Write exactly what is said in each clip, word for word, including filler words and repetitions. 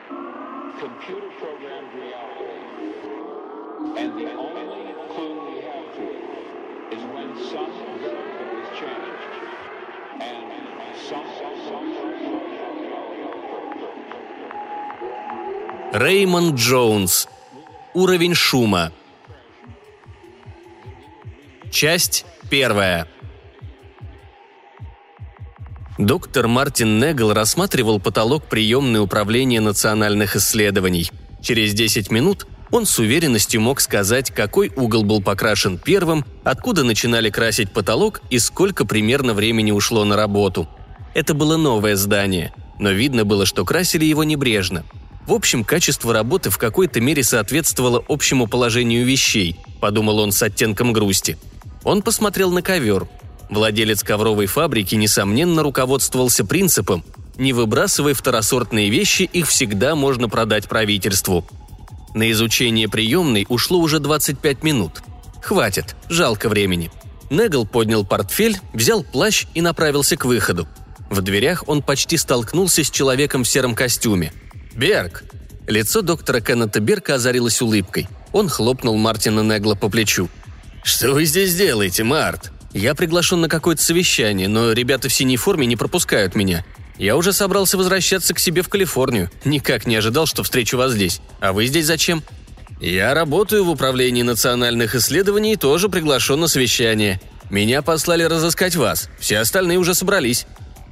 computer-programmed reality. And the only clue we have to it is when some variable is changed. And some, some, some, Реймонд Джонс. Уровень шума. Часть первая. Доктор Мартин Негл рассматривал потолок приемной управления национальных исследований. Через десять минут он с уверенностью мог сказать, какой угол был покрашен первым, откуда начинали красить потолок и сколько примерно времени ушло на работу. Это было новое здание, но видно было, что красили его небрежно. В общем, качество работы в какой-то мере соответствовало общему положению вещей, подумал он с оттенком грусти. Он посмотрел на ковер. Владелец ковровой фабрики, несомненно, руководствовался принципом «не выбрасывай второсортные вещи, их всегда можно продать правительству». На изучение приемной ушло уже двадцать пять минут. Хватит, жалко времени. Негл поднял портфель, взял плащ и направился к выходу. В дверях он почти столкнулся с человеком в сером костюме. «Берг!» Лицо доктора Кеннета Берка озарилось улыбкой. Он хлопнул Мартина Негла по плечу. «Что вы здесь делаете, Март?» «Я приглашен на какое-то совещание, но ребята в синей форме не пропускают меня. Я уже собрался возвращаться к себе в Калифорнию. Никак не ожидал, что встречу вас здесь. А вы здесь зачем?» «Я работаю в управлении национальных исследований и тоже приглашен на совещание. Меня послали разыскать вас. Все остальные уже собрались».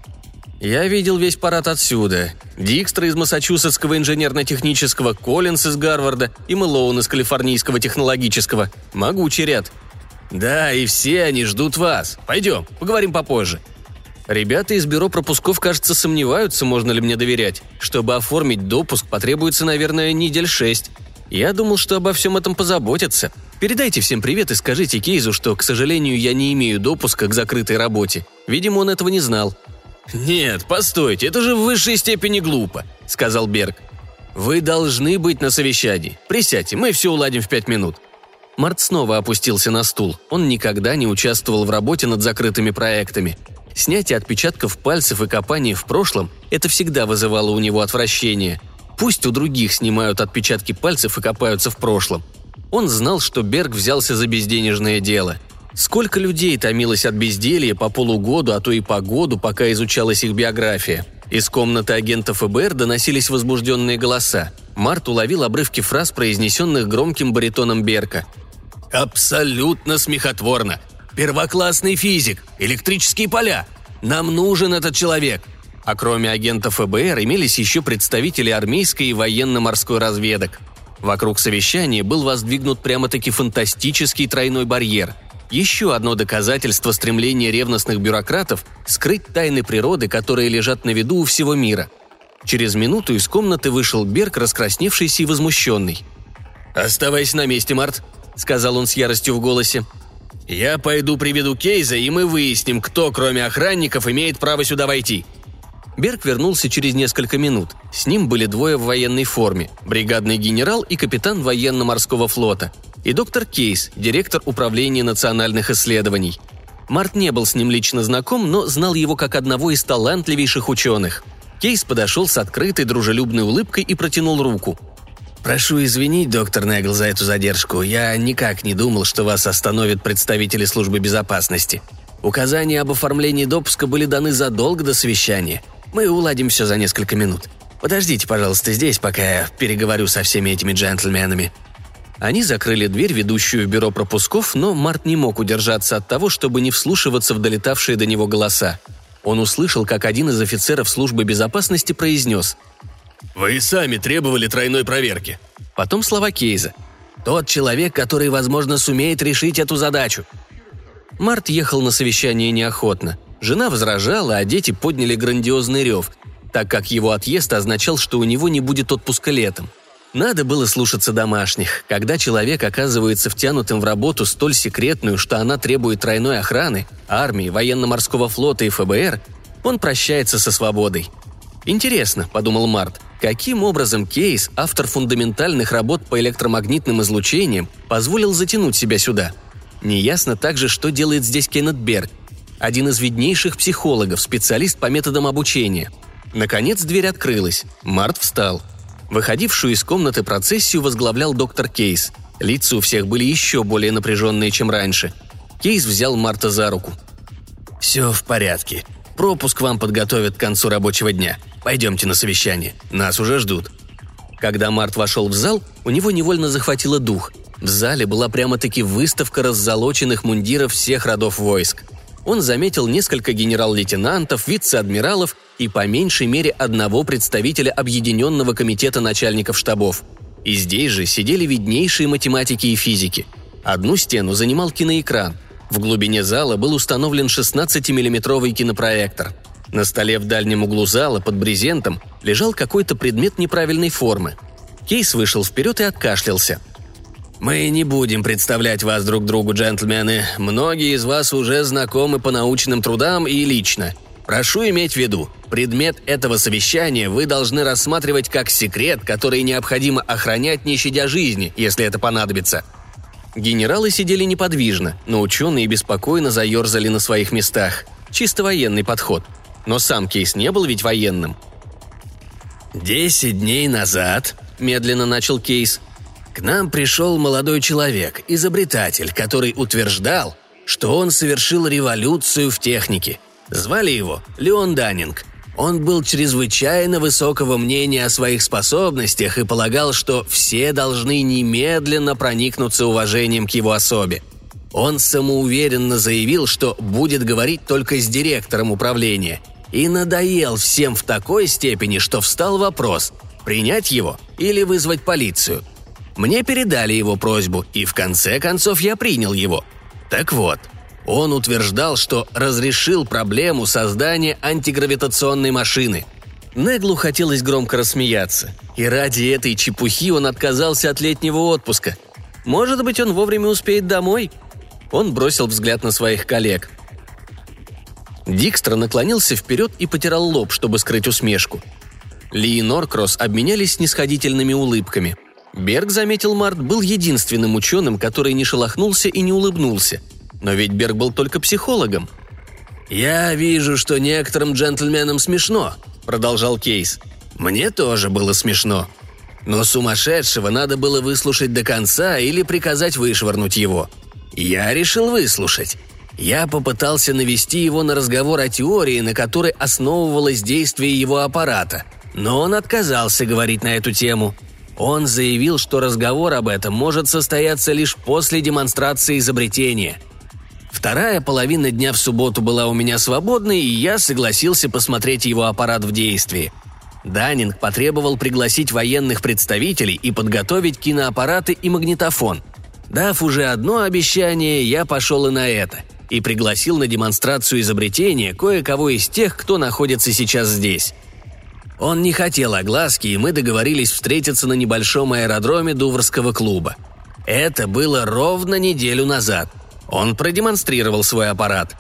Я видел весь парад отсюда. Дикстра из Массачусетского инженерно-технического, Коллинс из Гарварда и Мэлоун из Калифорнийского технологического. Могучий ряд. Да, и все они ждут вас. Пойдем, поговорим попозже. Ребята из бюро пропусков, кажется, сомневаются, можно ли мне доверять. Чтобы оформить допуск, потребуется, наверное, недель шесть. Я думал, что обо всем этом позаботятся. Передайте всем привет и скажите Кейзу, что, к сожалению, я не имею допуска к закрытой работе. Видимо, он этого не знал. «Нет, постойте, это же в высшей степени глупо», — сказал Берг. «Вы должны быть на совещании. Присядьте, мы все уладим в пять минут». Март снова опустился на стул. Он никогда не участвовал в работе над закрытыми проектами. Снятие отпечатков пальцев и копание в прошлом – это всегда вызывало у него отвращение. Пусть у других снимают отпечатки пальцев и копаются в прошлом. Он знал, что Берг взялся за безденежное дело. Сколько людей томилось от безделья по полугоду, а то и по году, пока изучалась их биография. Из комнаты агента эф бэ эр доносились возбужденные голоса. Март уловил обрывки фраз, произнесенных громким баритоном Берка. «Абсолютно смехотворно! Первоклассный физик! Электрические поля! Нам нужен этот человек!» А кроме агентов эф бэ эр имелись еще представители армейской и военно-морской разведок. Вокруг совещания был воздвигнут прямо-таки фантастический тройной барьер. Еще одно доказательство стремления ревностных бюрократов скрыть тайны природы, которые лежат на виду у всего мира. Через минуту из комнаты вышел Берг, раскрасневшийся и возмущенный. «Оставайся на месте, Март», — сказал он с яростью в голосе. «Я пойду приведу Кейза, и мы выясним, кто, кроме охранников, имеет право сюда войти». Берг вернулся через несколько минут. С ним были двое в военной форме – бригадный генерал и капитан военно-морского флота, и доктор Кейс, директор управления национальных исследований. Март не был с ним лично знаком, но знал его как одного из талантливейших ученых. Кейс подошел с открытой дружелюбной улыбкой и протянул руку. «Прошу извинить, доктор Негл, за эту задержку. Я никак не думал, что вас остановят представители службы безопасности. Указания об оформлении допуска были даны задолго до совещания. Мы уладим все за несколько минут. Подождите, пожалуйста, здесь, пока я переговорю со всеми этими джентльменами». Они закрыли дверь, ведущую в бюро пропусков, но Март не мог удержаться от того, чтобы не вслушиваться в долетавшие до него голоса. Он услышал, как один из офицеров службы безопасности произнес: «Вы сами требовали тройной проверки». Потом слова Кейза: «Тот человек, который, возможно, сумеет решить эту задачу». Март ехал на совещание неохотно. Жена возражала, а дети подняли грандиозный рев, так как его отъезд означал, что у него не будет отпуска летом. Надо было слушаться домашних. Когда человек оказывается втянутым в работу столь секретную, что она требует тройной охраны, армии, военно-морского флота и эф бэ эр, он прощается со свободой. «Интересно», — подумал Март, — каким образом Кейс, автор фундаментальных работ по электромагнитным излучениям, позволил затянуть себя сюда? Неясно также, что делает здесь Кеннет Берг, один из виднейших психологов, специалист по методам обучения. Наконец дверь открылась. Март встал. Выходившую из комнаты процессию возглавлял доктор Кейс. Лица у всех были еще более напряженные, чем раньше. Кейс взял Марта за руку. «Все в порядке. Пропуск вам подготовят к концу рабочего дня. Пойдемте на совещание. Нас уже ждут». Когда Март вошел в зал, у него невольно захватило дух. В зале была прямо-таки выставка раззолоченных мундиров всех родов войск. Он заметил несколько генерал-лейтенантов, вице-адмиралов и по меньшей мере одного представителя Объединенного комитета начальников штабов. И здесь же сидели виднейшие математики и физики. Одну стену занимал киноэкран. В глубине зала был установлен шестнадцатимиллиметровый кинопроектор. На столе в дальнем углу зала под брезентом лежал какой-то предмет неправильной формы. Кейс вышел вперед и откашлялся. «Мы не будем представлять вас друг другу, джентльмены. Многие из вас уже знакомы по научным трудам и лично. Прошу иметь в виду, предмет этого совещания вы должны рассматривать как секрет, который необходимо охранять, не щадя жизни, если это понадобится». Генералы сидели неподвижно, но ученые беспокойно заерзали на своих местах. Чисто военный подход. Но сам Кейс не был ведь военным. «Десять дней назад», – медленно начал Кейс, – «к нам пришел молодой человек, изобретатель, который утверждал, что он совершил революцию в технике. Звали его Леон Даннинг. Он был чрезвычайно высокого мнения о своих способностях и полагал, что все должны немедленно проникнуться уважением к его особе. Он самоуверенно заявил, что будет говорить только с директором управления, и надоел всем в такой степени, что встал вопрос – принять его или вызвать полицию. Мне передали его просьбу, и в конце концов я принял его. Так вот, он утверждал, что разрешил проблему создания антигравитационной машины». Неглу хотелось громко рассмеяться, и ради этой чепухи он отказался от летнего отпуска. Может быть, он вовремя успеет домой? Он бросил взгляд на своих коллег. Дикстра наклонился вперед и потирал лоб, чтобы скрыть усмешку. Ли и Норкросс обменялись снисходительными улыбками. Берг, заметил Март, был единственным ученым, который не шелохнулся и не улыбнулся. Но ведь Берг был только психологом. «Я вижу, что некоторым джентльменам смешно», – продолжал Кейс. «Мне тоже было смешно. Но сумасшедшего надо было выслушать до конца или приказать вышвырнуть его. Я решил выслушать. Я попытался навести его на разговор о теории, на которой основывалось действие его аппарата, но он отказался говорить на эту тему. Он заявил, что разговор об этом может состояться лишь после демонстрации изобретения. Вторая половина дня в субботу была у меня свободной, и я согласился посмотреть его аппарат в действии. Даннинг потребовал пригласить военных представителей и подготовить киноаппараты и магнитофон. Дав уже одно обещание, я пошел и на это, и пригласил на демонстрацию изобретения кое-кого из тех, кто находится сейчас здесь. Он не хотел огласки, и мы договорились встретиться на небольшом аэродроме Дуврского клуба. Это было ровно неделю назад. Он продемонстрировал свой аппарат.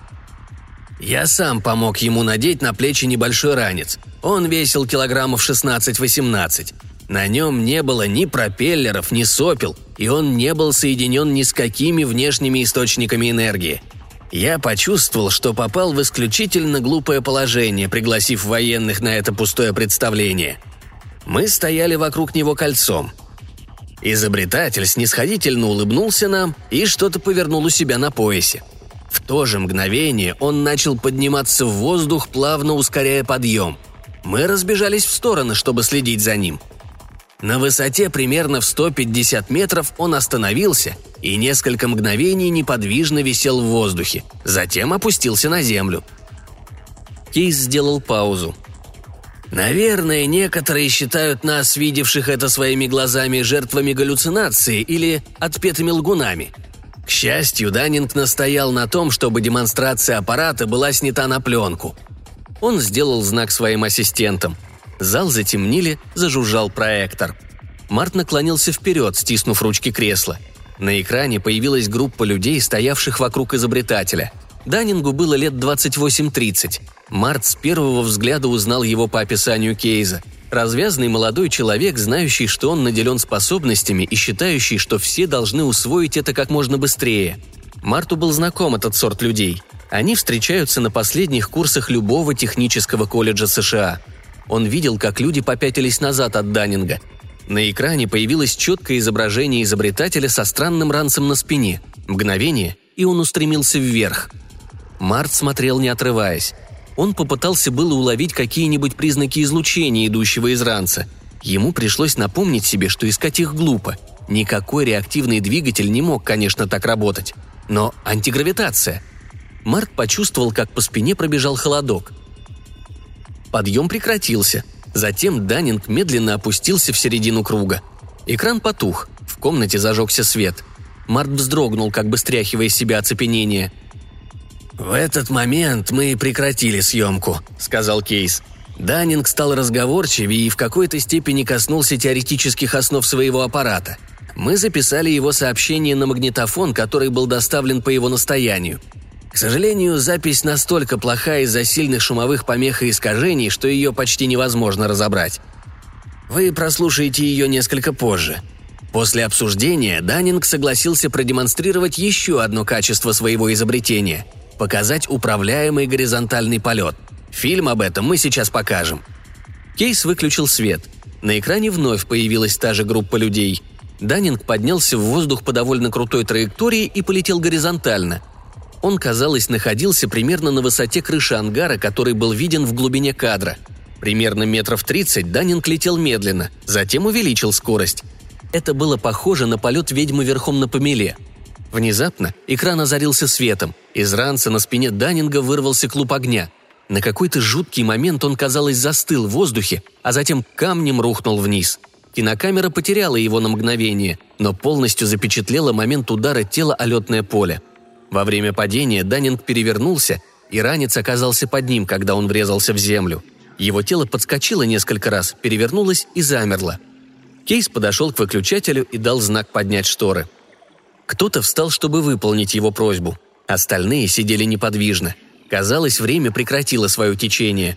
Я сам помог ему надеть на плечи небольшой ранец. Он весил килограммов шестнадцать-восемнадцать. На нем не было ни пропеллеров, ни сопел, и он не был соединен ни с какими внешними источниками энергии. Я почувствовал, что попал в исключительно глупое положение, пригласив военных на это пустое представление. Мы стояли вокруг него кольцом. Изобретатель снисходительно улыбнулся нам и что-то повернул у себя на поясе. В то же мгновение он начал подниматься в воздух, плавно ускоряя подъем. Мы разбежались в стороны, чтобы следить за ним. На высоте примерно в сто пятьдесят метров он остановился и несколько мгновений неподвижно висел в воздухе, затем опустился на землю. Кейс сделал паузу. «Наверное, некоторые считают нас, видевших это своими глазами, жертвами галлюцинации или отпетыми лгунами. К счастью, Даннинг настоял на том, чтобы демонстрация аппарата была снята на пленку». Он сделал знак своим ассистентам. Зал затемнили, зажужжал проектор. Март наклонился вперед, стиснув ручки кресла. На экране появилась группа людей, стоявших вокруг изобретателя. Даннингу было лет двадцать восемь-тридцать. Март с первого взгляда узнал его по описанию Кейза. Развязный молодой человек, знающий, что он наделен способностями и считающий, что все должны усвоить это как можно быстрее. Марту был знаком этот сорт людей. Они встречаются на последних курсах любого технического колледжа США. Он видел, как люди попятились назад от Даннинга. На экране появилось четкое изображение изобретателя со странным ранцем на спине. Мгновение, и он устремился вверх. Март смотрел, не отрываясь. Он попытался было уловить какие-нибудь признаки излучения, идущего из ранца. Ему пришлось напомнить себе, что искать их глупо. Никакой реактивный двигатель не мог, конечно, так работать. Но антигравитация. Март почувствовал, как по спине пробежал холодок. Подъем прекратился. Затем Даннинг медленно опустился в середину круга. Экран потух. В комнате зажегся свет. Март вздрогнул, как бы стряхивая с себя оцепенение. «В этот момент мы прекратили съемку», — сказал Кейс. Даннинг стал разговорчивее и в какой-то степени коснулся теоретических основ своего аппарата. Мы записали его сообщение на магнитофон, который был доставлен по его настоянию. К сожалению, запись настолько плоха из-за сильных шумовых помех и искажений, что ее почти невозможно разобрать. Вы прослушаете ее несколько позже. После обсуждения Даннинг согласился продемонстрировать еще одно качество своего изобретения – показать управляемый горизонтальный полет. Фильм об этом мы сейчас покажем. Кейс выключил свет. На экране вновь появилась та же группа людей. Даннинг поднялся в воздух по довольно крутой траектории и полетел горизонтально. Он, казалось, находился примерно на высоте крыши ангара, который был виден в глубине кадра. Примерно метров тридцать Даннинг летел медленно, затем увеличил скорость. Это было похоже на полет ведьмы верхом на помеле. Внезапно экран озарился светом. Из ранца на спине Даннинга вырвался клуб огня. На какой-то жуткий момент он, казалось, застыл в воздухе, а затем камнем рухнул вниз. Кинокамера потеряла его на мгновение, но полностью запечатлела момент удара тела о летное поле. Во время падения Даннинг перевернулся, и ранец оказался под ним, когда он врезался в землю. Его тело подскочило несколько раз, перевернулось и замерло. Кейс подошел к выключателю и дал знак поднять шторы. Кто-то встал, чтобы выполнить его просьбу. Остальные сидели неподвижно. Казалось, время прекратило свое течение.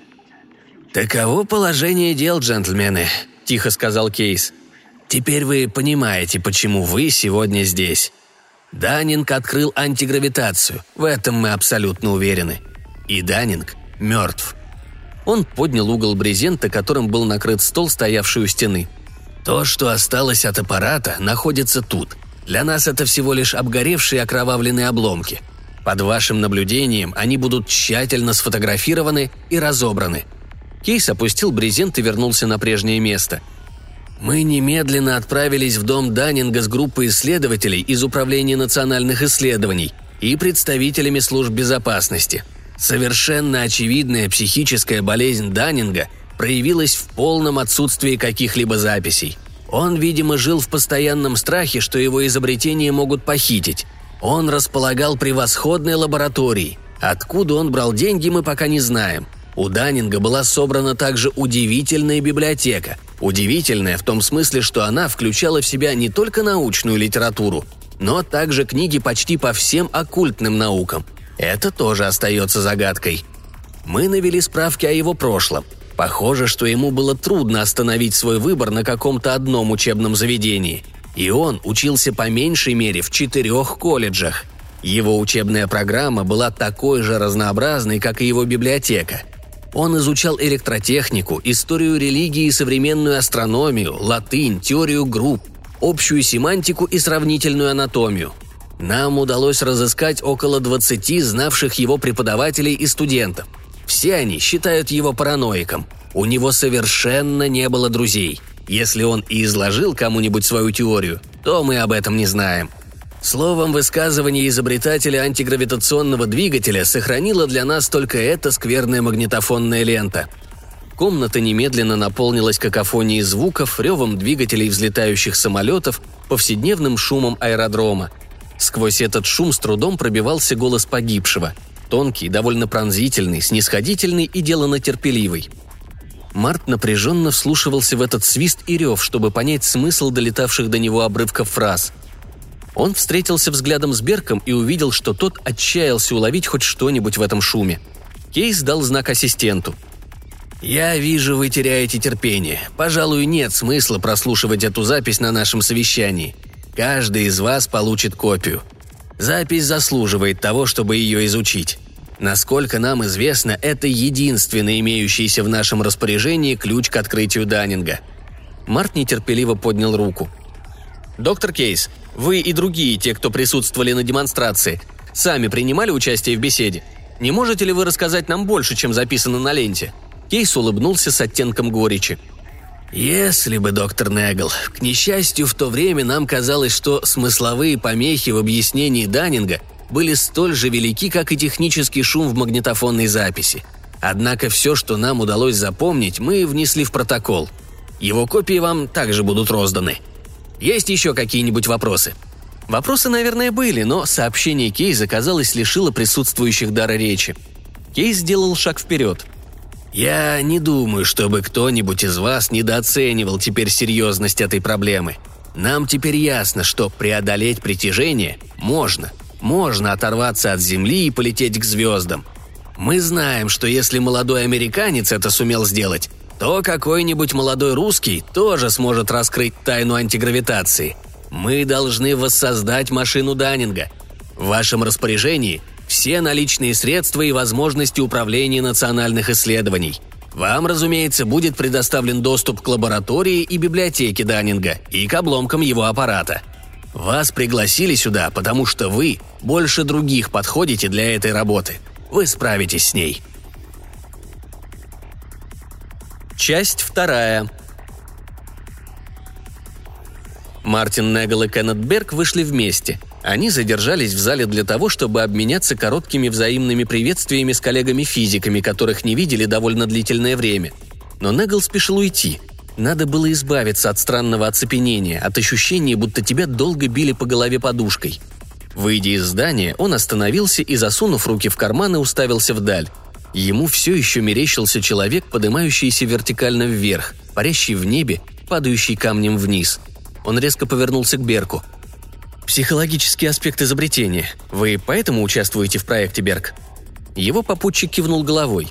«Таково положение дел, джентльмены», – тихо сказал Кейс. «Теперь вы понимаете, почему вы сегодня здесь. Даннинг открыл антигравитацию, в этом мы абсолютно уверены. И Даннинг мертв». Он поднял угол брезента, которым был накрыт стол, стоявший у стены. «То, что осталось от аппарата, находится тут. Для нас это всего лишь обгоревшие окровавленные обломки. Под вашим наблюдением они будут тщательно сфотографированы и разобраны». Кейс опустил брезент и вернулся на прежнее место. «Мы немедленно отправились в дом Даннинга с группой исследователей из Управления национальных исследований и представителями служб безопасности. Совершенно очевидная психическая болезнь Даннинга проявилась в полном отсутствии каких-либо записей. Он, видимо, жил в постоянном страхе, что его изобретения могут похитить. Он располагал превосходной лабораторией. Откуда он брал деньги, мы пока не знаем. У Даннинга была собрана также удивительная библиотека. Удивительная в том смысле, что она включала в себя не только научную литературу, но также книги почти по всем оккультным наукам. Это тоже остается загадкой. Мы навели справки о его прошлом. Похоже, что ему было трудно остановить свой выбор на каком-то одном учебном заведении. И он учился по меньшей мере в четырех колледжах. Его учебная программа была такой же разнообразной, как и его библиотека. Он изучал электротехнику, историю религии и современную астрономию, латынь, теорию групп, общую семантику и сравнительную анатомию. Нам удалось разыскать около двадцати знавших его преподавателей и студентов. Все они считают его параноиком. У него совершенно не было друзей. Если он и изложил кому-нибудь свою теорию, то мы об этом не знаем. Словом, высказывание изобретателя антигравитационного двигателя сохранило для нас только эта скверная магнитофонная лента. Комната немедленно наполнилась какофонией звуков, ревом двигателей взлетающих самолетов, повседневным шумом аэродрома. Сквозь этот шум с трудом пробивался голос погибшего. Тонкий, довольно пронзительный, снисходительный и деланно терпеливый. Март напряженно вслушивался в этот свист и рев, чтобы понять смысл долетавших до него обрывков фраз. Он встретился взглядом с Берком и увидел, что тот отчаялся уловить хоть что-нибудь в этом шуме. Кейс дал знак ассистенту. «Я вижу, вы теряете терпение. Пожалуй, нет смысла прослушивать эту запись на нашем совещании. Каждый из вас получит копию. Запись заслуживает того, чтобы ее изучить. Насколько нам известно, это единственный имеющийся в нашем распоряжении ключ к открытию Даннинга. Март нетерпеливо поднял руку. «Доктор Кейс, вы и другие, те, кто присутствовали на демонстрации, сами принимали участие в беседе? Не можете ли вы рассказать нам больше, чем записано на ленте?» Кейс улыбнулся с оттенком горечи. «Если бы, доктор Негл. К несчастью, в то время нам казалось, что смысловые помехи в объяснении Даннинга были столь же велики, как и технический шум в магнитофонной записи. Однако все, что нам удалось запомнить, мы внесли в протокол. Его копии вам также будут розданы. Есть еще какие-нибудь вопросы?» Вопросы, наверное, были, но сообщение Кейса, казалось, лишило присутствующих дара речи. Кейс сделал шаг вперед. «Я не думаю, чтобы кто-нибудь из вас недооценивал теперь серьезность этой проблемы. Нам теперь ясно, что преодолеть притяжение можно. Можно оторваться от Земли и полететь к звездам. Мы знаем, что если молодой американец это сумел сделать, то какой-нибудь молодой русский тоже сможет раскрыть тайну антигравитации. Мы должны воссоздать машину Даннинга. В вашем распоряжении все наличные средства и возможности управления национальных исследований. Вам, разумеется, будет предоставлен доступ к лаборатории и библиотеке Даннинга и к обломкам его аппарата. Вас пригласили сюда, потому что вы больше других подходите для этой работы. Вы справитесь с ней». Часть вторая. Мартин Негл и Кеннет Берг вышли вместе. Они задержались в зале для того, чтобы обменяться короткими взаимными приветствиями с коллегами-физиками, которых не видели довольно длительное время. Но Негл спешил уйти. Надо было избавиться от странного оцепенения, от ощущения, будто тебя долго били по голове подушкой. Выйдя из здания, он остановился и, засунув руки в карманы, уставился вдаль. Ему все еще мерещился человек, поднимающийся вертикально вверх, парящий в небе, падающий камнем вниз. Он резко повернулся к Берку. «Психологический аспект изобретения. Вы поэтому участвуете в проекте, Берг?» Его попутчик кивнул головой.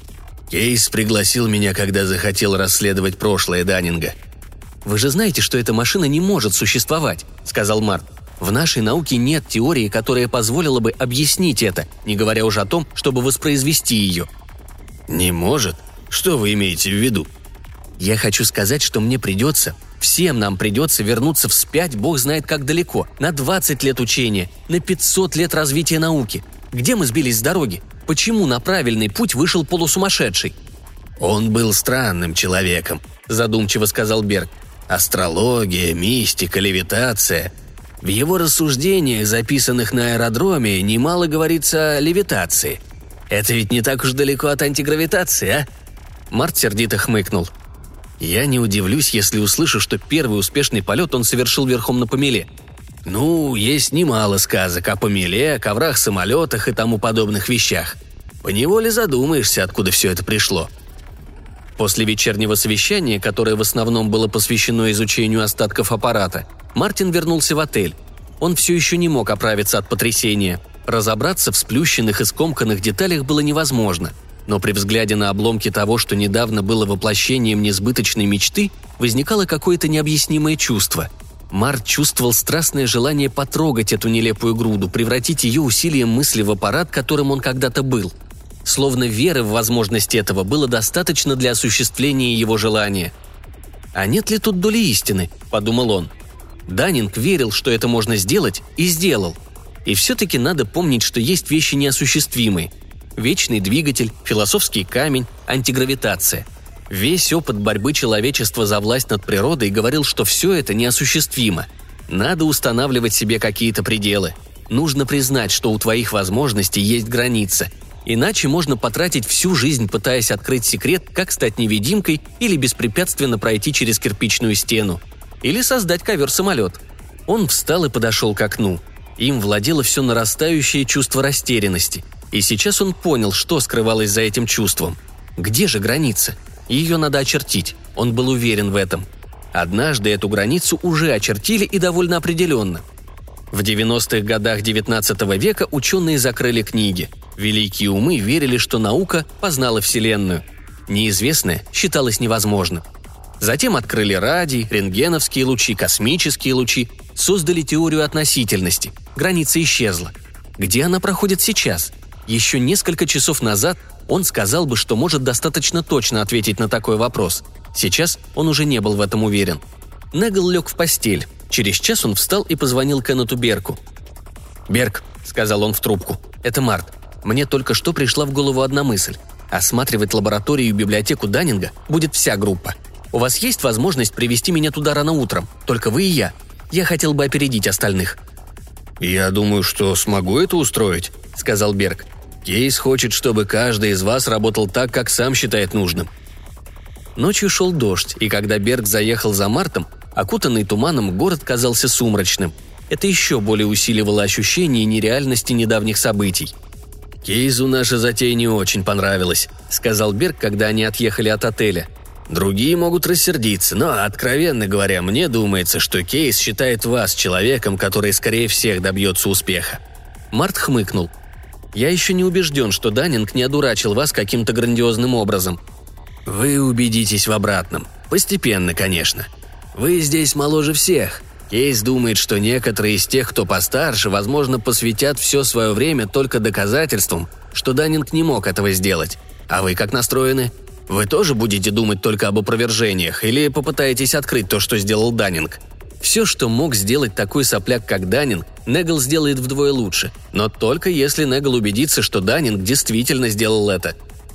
«Кейс пригласил меня, когда захотел расследовать прошлое Даннинга». «Вы же знаете, что эта машина не может существовать», — сказал Март. «В нашей науке нет теории, которая позволила бы объяснить это, не говоря уже о том, чтобы воспроизвести ее». «Не может? Что вы имеете в виду?» «Я хочу сказать, что мне придется, всем нам придется вернуться вспять, бог знает как далеко, на двадцать лет учения, на пятьсот лет развития науки. Где мы сбились с дороги? Почему на правильный путь вышел полусумасшедший?» «Он был странным человеком», – задумчиво сказал Берг. «Астрология, мистика, левитация. В его рассуждениях, записанных на аэродроме, немало говорится о левитации. Это ведь не так уж далеко от антигравитации, а?» Март сердито хмыкнул. «Я не удивлюсь, если услышу, что первый успешный полет он совершил верхом на помеле. Ну, есть немало сказок о помеле, коврах-самолетах и тому подобных вещах. Поневоле задумаешься, откуда все это пришло». После вечернего совещания, которое в основном было посвящено изучению остатков аппарата, Мартин вернулся в отель. Он все еще не мог оправиться от потрясения. Разобраться в сплющенных и скомканных деталях было невозможно. Но при взгляде на обломки того, что недавно было воплощением несбыточной мечты, возникало какое-то необъяснимое чувство. Март чувствовал страстное желание потрогать эту нелепую груду, превратить ее усилием мысли в аппарат, которым он когда-то был. Словно веры в возможность этого было достаточно для осуществления его желания. «А нет ли тут доли истины?» – подумал он. Даннинг верил, что это можно сделать, и сделал. И все-таки надо помнить, что есть вещи неосуществимые. Вечный двигатель, философский камень, антигравитация. Весь опыт борьбы человечества за власть над природой говорил, что все это неосуществимо. Надо устанавливать себе какие-то пределы. Нужно признать, что у твоих возможностей есть граница. Иначе можно потратить всю жизнь, пытаясь открыть секрет, как стать невидимкой или беспрепятственно пройти через кирпичную стену. Или создать ковер-самолет. Он встал и подошел к окну. Им владело все нарастающее чувство растерянности. И сейчас он понял, что скрывалось за этим чувством. Где же граница? Ее надо очертить. Он был уверен в этом. Однажды эту границу уже очертили и довольно определенно. В девяностых годах девятнадцатого века ученые закрыли книги. Великие умы верили, что наука познала Вселенную. Неизвестное считалось невозможным. Затем открыли радий, рентгеновские лучи, космические лучи, создали теорию относительности. Граница исчезла. Где она проходит сейчас? Еще несколько часов назад он сказал бы, что может достаточно точно ответить на такой вопрос. Сейчас он уже не был в этом уверен. Негл лег в постель. Через час он встал и позвонил Кеннету Берку. «Берк», — сказал он в трубку, — «это Март. Мне только что пришла в голову одна мысль. Осматривать лабораторию и библиотеку Даннинга будет вся группа. У вас есть возможность привести меня туда рано утром, только вы и я. Я хотел бы опередить остальных». «Я думаю, что смогу это устроить», — сказал Берк. «Кейс хочет, чтобы каждый из вас работал так, как сам считает нужным». Ночью шел дождь, и когда Берк заехал за Мартом, окутанный туманом город казался сумрачным. Это еще более усиливало ощущение нереальности недавних событий. «Кейсу наша затея не очень понравилась», — сказал Берк, когда они отъехали от отеля. «Другие могут рассердиться, но, откровенно говоря, мне думается, что Кейс считает вас человеком, который скорее всех добьется успеха». Март хмыкнул. «Я еще не убежден, что Даннинг не одурачил вас каким-то грандиозным образом». «Вы убедитесь в обратном. Постепенно, конечно. Вы здесь моложе всех. Кейс думает, что некоторые из тех, кто постарше, возможно, посвятят все свое время только доказательствам, что Даннинг не мог этого сделать. А вы как настроены? Вы тоже будете думать только об опровержениях или попытаетесь открыть то, что сделал Даннинг? Все, что мог сделать такой сопляк, как Даннинг, Негл сделает вдвое лучше, но только если Негл убедится, что Даннинг действительно сделал это.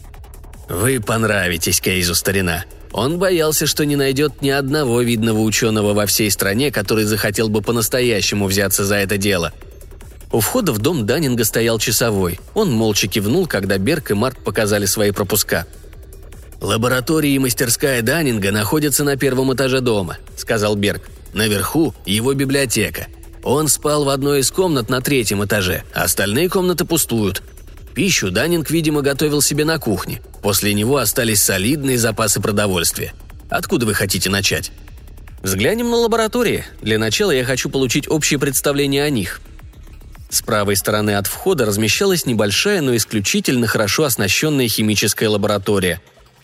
Вы понравитесь Кейсу, старина. Он боялся, что не найдет ни одного видного ученого во всей стране, который захотел бы по-настоящему взяться за это дело. У входа в дом Даннинга стоял часовой. Он молча кивнул, когда Берк и Март показали свои пропуска. «Лаборатория и мастерская Даннинга находятся на первом этаже дома», — сказал Берк. «Наверху его библиотека. Он спал в одной из комнат на третьем этаже, а остальные комнаты пустуют. Пищу Даннинг, видимо, готовил себе на кухне. После него остались солидные запасы продовольствия. Откуда вы хотите начать?» «Взглянем на лаборатории. Для начала я хочу получить общее представление о них». С правой стороны от входа размещалась небольшая, но исключительно хорошо оснащенная химическая лаборатория.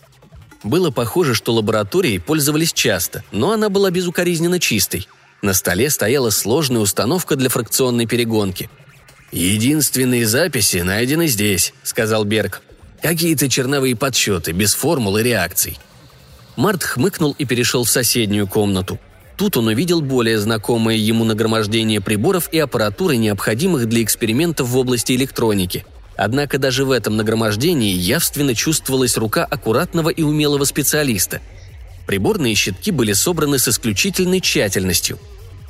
Было похоже, что лабораторией пользовались часто, но она была безукоризненно чистой. На столе стояла сложная установка для фракционной перегонки. «Единственные записи найдены здесь», — сказал Берк. «Какие-то черновые подсчеты, без формул и реакций». Март хмыкнул и перешел в соседнюю комнату. Тут он увидел более знакомое ему нагромождение приборов и аппаратуры, необходимых для экспериментов в области электроники. Однако даже в этом нагромождении явственно чувствовалась рука аккуратного и умелого специалиста. Приборные щитки были собраны с исключительной тщательностью.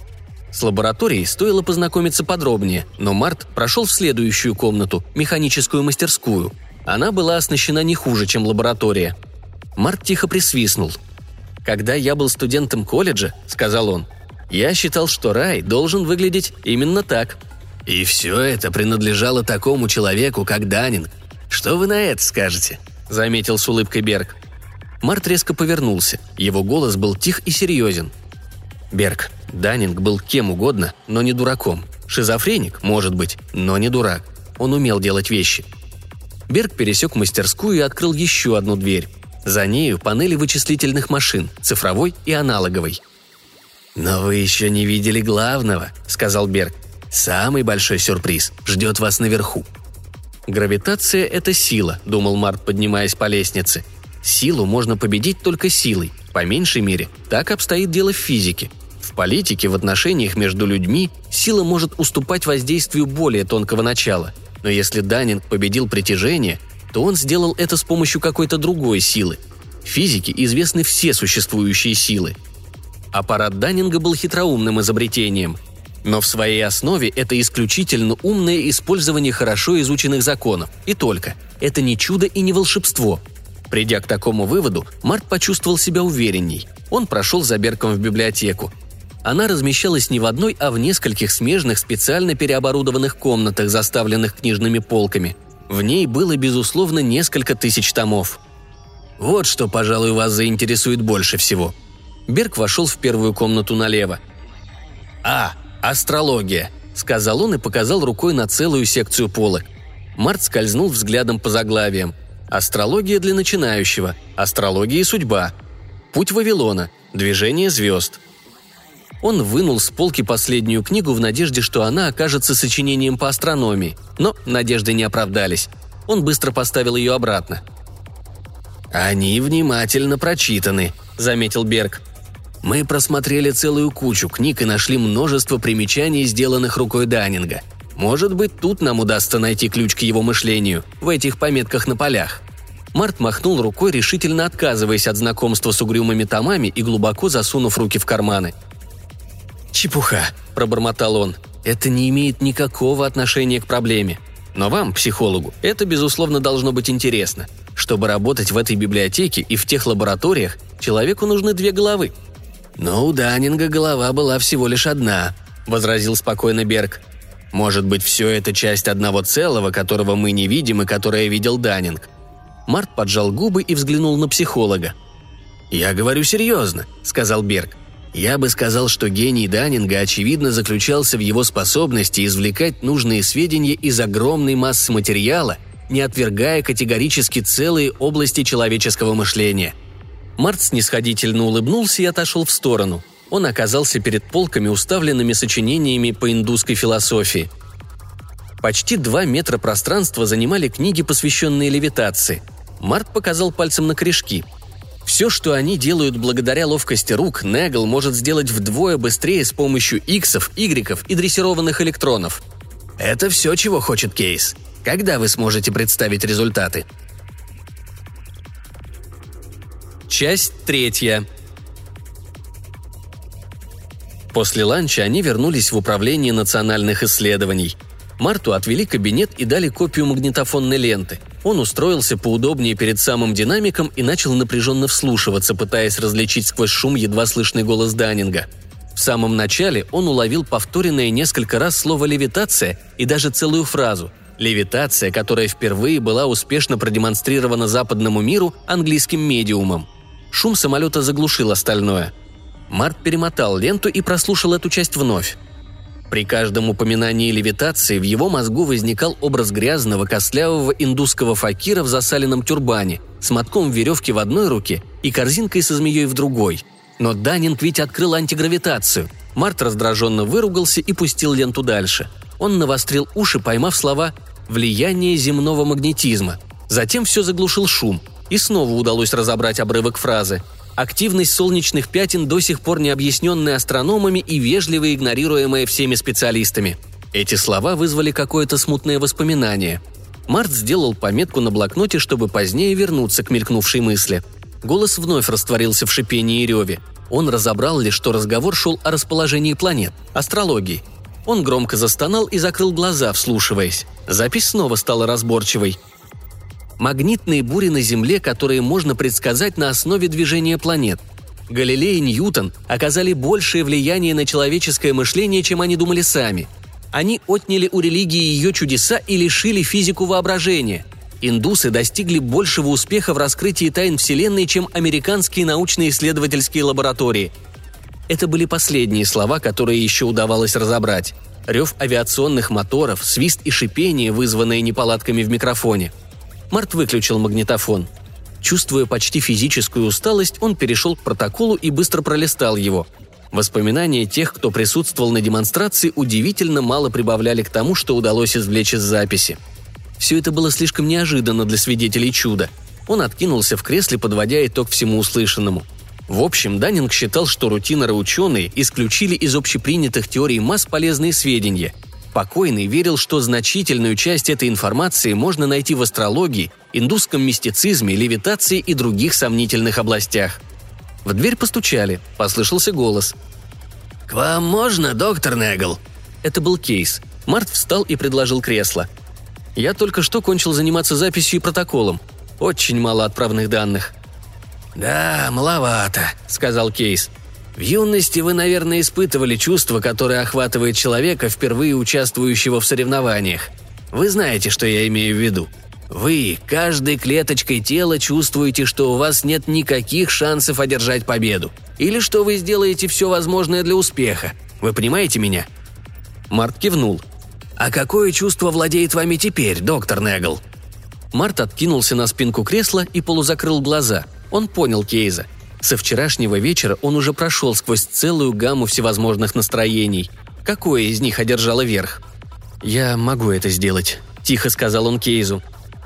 С лабораторией стоило познакомиться подробнее, но Март прошел в следующую комнату, механическую мастерскую. Она была оснащена не хуже, чем лаборатория. Март тихо присвистнул. «Когда я был студентом колледжа, — сказал он, — я считал, что рай должен выглядеть именно так». «И все это принадлежало такому человеку, как Даннинг. Что вы на это скажете?» — заметил с улыбкой Берк. Март резко повернулся. Его голос был тих и серьезен. «Берк, Даннинг был кем угодно, но не дураком. Шизофреник, может быть, но не дурак. Он умел делать вещи». Берк пересек мастерскую и открыл еще одну дверь. За нею панели вычислительных машин, цифровой и аналоговой. «Но вы еще не видели главного», — сказал Берк. «Самый большой сюрприз ждет вас наверху». «Гравитация — это сила», — думал Март, поднимаясь по лестнице. «Силу можно победить только силой. По меньшей мере, так обстоит дело в физике. В политике, в отношениях между людьми сила может уступать воздействию более тонкого начала. Но если Даннинг победил притяжение, то он сделал это с помощью какой-то другой силы. В физике известны все существующие силы. Аппарат Даннинга был хитроумным изобретением. Но в своей основе это исключительно умное использование хорошо изученных законов. И только. Это не чудо и не волшебство. Придя к такому выводу, Март почувствовал себя уверенней. Он прошел за Берком в библиотеку. Она размещалась не в одной, а в нескольких смежных, специально переоборудованных комнатах, заставленных книжными полками. В ней было, безусловно, несколько тысяч томов. «Вот что, пожалуй, вас заинтересует больше всего». Берк вошел в первую комнату налево. «А, астрология», — сказал он и показал рукой на целую секцию полок. Март скользнул взглядом по заглавиям. «Астрология для начинающего», «Астрология и судьба», «Путь Вавилона», «Движение звезд». Он вынул с полки последнюю книгу в надежде, что она окажется сочинением по астрономии, но надежды не оправдались. Он быстро поставил ее обратно. «Они внимательно прочитаны», — заметил Берг. «Мы просмотрели целую кучу книг и нашли множество примечаний, сделанных рукой Даннинга. Может быть, тут нам удастся найти ключ к его мышлению, в этих пометках на полях». Март махнул рукой, решительно отказываясь от знакомства с угрюмыми томами и глубоко засунув руки в карманы. «Чепуха», – пробормотал он. «Это не имеет никакого отношения к проблеме. Но вам, психологу, это, безусловно, должно быть интересно. Чтобы работать в этой библиотеке и в тех лабораториях, человеку нужны две головы». «Но у Даннинга голова была всего лишь одна», – возразил спокойно Берг. «Может быть, все это часть одного целого, которого мы не видим и которое видел Даннинг». Март поджал губы и взглянул на психолога. «Я говорю серьезно», — сказал Берг. «Я бы сказал, что гений Даннинга очевидно заключался в его способности извлекать нужные сведения из огромной массы материала, не отвергая категорически целые области человеческого мышления». Март снисходительно улыбнулся и отошел в сторону. Он оказался перед полками, уставленными сочинениями по индусской философии. Почти два метра пространства занимали книги, посвященные левитации. Март показал пальцем на корешки. Все, что они делают благодаря ловкости рук, Негл может сделать вдвое быстрее с помощью иксов, игреков и дрессированных электронов. Это все, чего хочет Кейс. Когда вы сможете представить результаты? Часть третья. После ланча они вернулись в управление национальных исследований. Марту отвели кабинет и дали копию магнитофонной ленты. Он устроился поудобнее перед самым динамиком и начал напряженно вслушиваться, пытаясь различить сквозь шум едва слышный голос Даннинга. В самом начале он уловил повторенное несколько раз слово «левитация» и даже целую фразу «левитация», которая впервые была успешно продемонстрирована западному миру английским медиумом. Шум самолета заглушил остальное. Март перемотал ленту и прослушал эту часть вновь. При каждом упоминании левитации в его мозгу возникал образ грязного, костлявого индусского факира в засаленном тюрбане, с мотком веревки в одной руке и корзинкой со змеей в другой. Но Даннинг ведь открыл антигравитацию. Март раздраженно выругался и пустил ленту дальше. Он навострил уши, поймав слова «влияние земного магнетизма». Затем все заглушил шум, и снова удалось разобрать обрывок фразы «активность солнечных пятен до сих пор не объясненная астрономами и вежливо игнорируемая всеми специалистами». Эти слова вызвали какое-то смутное воспоминание. Март сделал пометку на блокноте, чтобы позднее вернуться к мелькнувшей мысли. Голос вновь растворился в шипении и реве. Он разобрал лишь, что разговор шел о расположении планет, астрологии. Он громко застонал и закрыл глаза, вслушиваясь. Запись снова стала разборчивой. Магнитные бури на Земле, которые можно предсказать на основе движения планет. Галилей и Ньютон оказали большее влияние на человеческое мышление, чем они думали сами. Они отняли у религии ее чудеса и лишили физику воображения. Индусы достигли большего успеха в раскрытии тайн Вселенной, чем американские научно-исследовательские лаборатории. Это были последние слова, которые еще удавалось разобрать. Рев авиационных моторов, свист и шипение, вызванные неполадками в микрофоне. Март выключил магнитофон. Чувствуя почти физическую усталость, он перешел к протоколу и быстро пролистал его. Воспоминания тех, кто присутствовал на демонстрации, удивительно мало прибавляли к тому, что удалось извлечь из записи. Все это было слишком неожиданно для свидетелей чуда. Он откинулся в кресле, подводя итог всему услышанному. В общем, Даннинг считал, что рутинеры-ученые исключили из общепринятых теорий масс полезные сведения. Покойный верил, что значительную часть этой информации можно найти в астрологии, индусском мистицизме, левитации и других сомнительных областях. В дверь постучали, послышался голос. «К вам можно, доктор Негл?» Это был Кейс. Март встал и предложил кресло. «Я только что кончил заниматься записью и протоколом. Очень мало отправных данных». «Да, маловато», — сказал Кейс. «В юности вы, наверное, испытывали чувство, которое охватывает человека, впервые участвующего в соревнованиях. Вы знаете, что я имею в виду. Вы каждой клеточкой тела чувствуете, что у вас нет никаких шансов одержать победу. Или что вы сделаете все возможное для успеха. Вы понимаете меня?» Март кивнул. «А какое чувство владеет вами теперь, доктор Негл?» Март откинулся на спинку кресла и полузакрыл глаза. Он понял Кейза. Со вчерашнего вечера он уже прошел сквозь целую гамму всевозможных настроений. Какое из них одержало верх? «Я могу это сделать», – тихо сказал он Кейзу.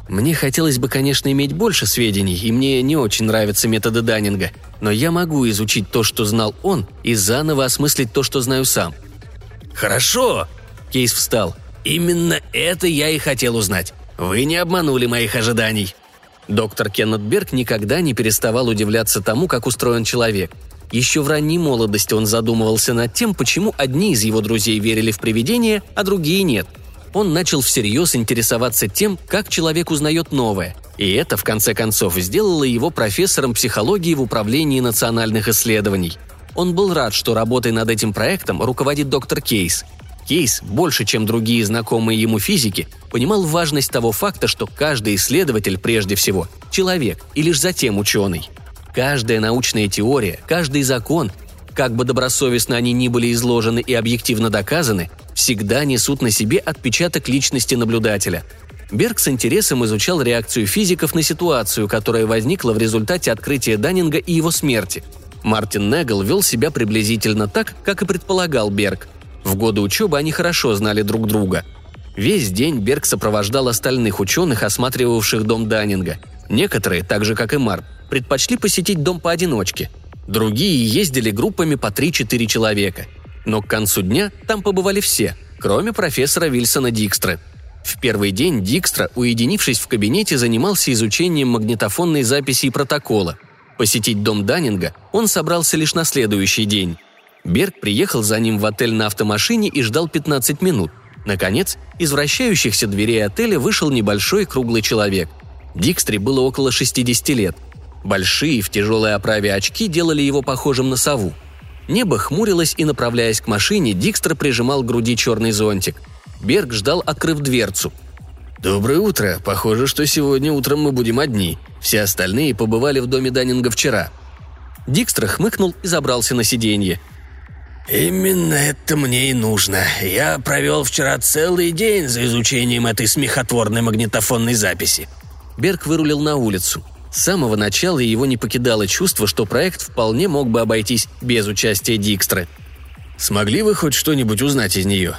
Мне хотелось бы, конечно, иметь больше сведений, и мне не очень нравятся методы Даннинга, но я могу изучить то, что знал он, и заново осмыслить то, что знаю сам». «Хорошо!» – Кейс встал. «Именно это я и хотел узнать. Вы не обманули моих ожиданий». Доктор Кеннет Берг никогда не переставал удивляться тому, как устроен человек. Еще в ранней молодости он задумывался над тем, почему одни из его друзей верили в привидения, а другие нет. Он начал всерьез интересоваться тем, как человек узнает новое. И это, в конце концов, сделало его профессором психологии в Управлении национальных исследований. Он был рад, что работой над этим проектом руководит доктор Кейс. Кейс, больше чем другие знакомые ему физики, понимал важность того факта, что каждый исследователь прежде всего – человек и лишь затем ученый. Каждая научная теория, каждый закон, как бы добросовестно они ни были изложены и объективно доказаны, всегда несут на себе отпечаток личности наблюдателя. Берг с интересом изучал реакцию физиков на ситуацию, которая возникла в результате открытия Даннинга и его смерти. Мартин Негл вел себя приблизительно так, как и предполагал Берг. В годы учебы они хорошо знали друг друга. Весь день Берг сопровождал остальных ученых, осматривавших дом Даннинга. Некоторые, так же как и Март, предпочли посетить дом поодиночке. Другие ездили группами по три-четыре человека. Но к концу дня там побывали все, кроме профессора Вильсона Дикстра. В первый день Дикстра, уединившись в кабинете, занимался изучением магнитофонной записи и протокола. Посетить дом Даннинга он собрался лишь на следующий день. Берг приехал за ним в отель на автомашине и ждал пятнадцать минут. Наконец, из вращающихся дверей отеля вышел небольшой круглый человек. Дикстре было около шестидесяти лет. Большие в тяжелой оправе очки делали его похожим на сову. Небо хмурилось, и, направляясь к машине, Дикстра прижимал к груди черный зонтик. Берг ждал, открыв дверцу. «Доброе утро. Похоже, что сегодня утром мы будем одни. Все остальные побывали в доме Даннинга вчера». Дикстра хмыкнул и забрался на сиденье. «Именно это мне и нужно. Я провел вчера целый день за изучением этой смехотворной магнитофонной записи». Берг вырулил на улицу. С самого начала его не покидало чувство, что проект вполне мог бы обойтись без участия Дикстры. «Смогли вы хоть что-нибудь узнать из нее?»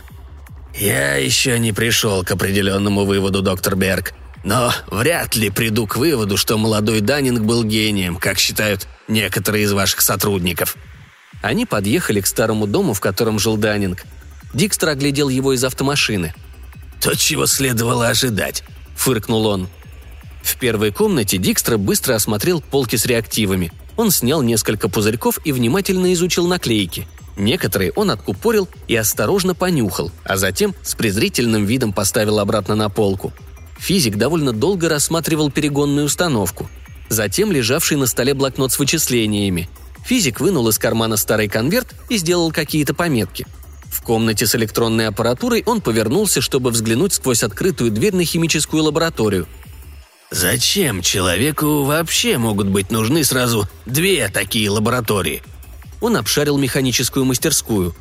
«Я еще не пришел к определенному выводу, доктор Берг. Но вряд ли приду к выводу, что молодой Даннинг был гением, как считают некоторые из ваших сотрудников». Они подъехали к старому дому, в котором жил Даннинг. Дикстра оглядел его из автомашины. «То, чего следовало ожидать», — фыркнул он. В первой комнате Дикстра быстро осмотрел полки с реактивами. Он снял несколько пузырьков и внимательно изучил наклейки. Некоторые он откупорил и осторожно понюхал, а затем с презрительным видом поставил обратно на полку. Физик довольно долго рассматривал перегонную установку. Затем лежавший на столе блокнот с вычислениями. Физик вынул из кармана старый конверт и сделал какие-то пометки. В комнате с электронной аппаратурой он повернулся, чтобы взглянуть сквозь открытую дверь на химическую лабораторию. «Зачем человеку вообще могут быть нужны сразу две такие лаборатории?» Он обшарил механическую мастерскую.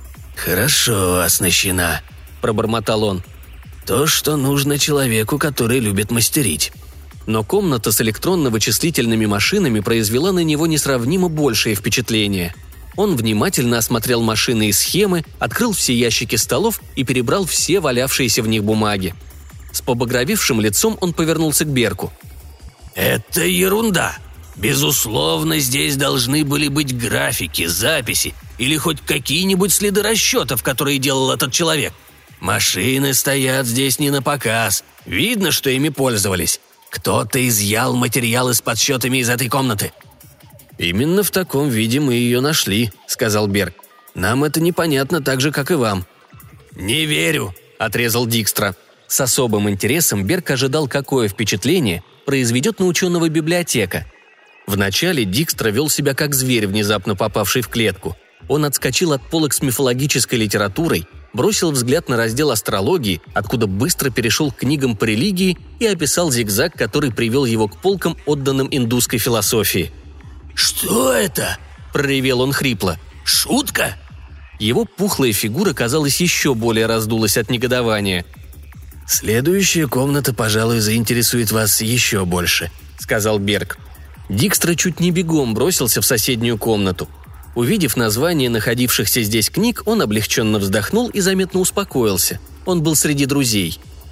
«Хорошо оснащена», – пробормотал он. «То, что нужно человеку, который любит мастерить». Но комната с электронно-вычислительными машинами произвела на него несравнимо большее впечатление. Он внимательно осмотрел машины и схемы, открыл все ящики столов и перебрал все валявшиеся в них бумаги. С побагровевшим лицом он повернулся к Берку. «Это ерунда. Безусловно, здесь должны были быть графики, записи или хоть какие-нибудь следы расчетов, которые делал этот человек. Машины стоят здесь не на показ. Видно, что ими пользовались. Кто-то изъял материалы с подсчетами из этой комнаты». «Именно в таком виде мы ее нашли», — сказал Берг. «Нам это непонятно так же, как и вам». «Не верю», — отрезал Дикстра. С особым интересом Берг ожидал, какое впечатление произведет на ученого библиотека. Вначале Дикстра вел себя как зверь, внезапно попавший в клетку. Он отскочил от полок с мифологической литературой, бросил взгляд на раздел астрологии, откуда быстро перешел к книгам по религии и описал зигзаг, который привел его к полкам, отданным индусской философии. «Что это?» – проревел он хрипло. «Шутка?» Его пухлая фигура, казалось, еще более раздулась от негодования. «Следующая комната, пожалуй, заинтересует вас еще больше», – сказал Берг. Дикстра чуть не бегом бросился в соседнюю комнату. Увидев название находившихся здесь книг, он облегченно вздохнул и заметно успокоился. Он был среди друзей.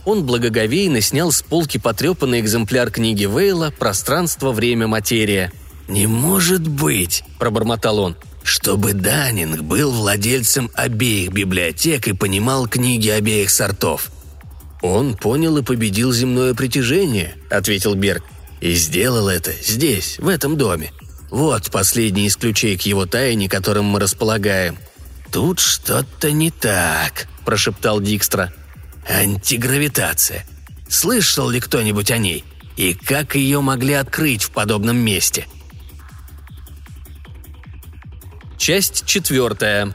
Он благоговейно снял с полки потрепанный экземпляр книги Вейла «Пространство, время, материя». «Не может быть», – пробормотал он, – «чтобы Даннинг был владельцем обеих библиотек и понимал книги обеих сортов». «Он понял и победил земное притяжение», – ответил Берг. «И сделал это здесь, в этом доме. Вот последний из ключей к его тайне, которым мы располагаем». «Тут что-то не так», – прошептал Дикстра. «Антигравитация. Слышал ли кто-нибудь о ней? И как ее могли открыть в подобном месте?» Часть четвертая.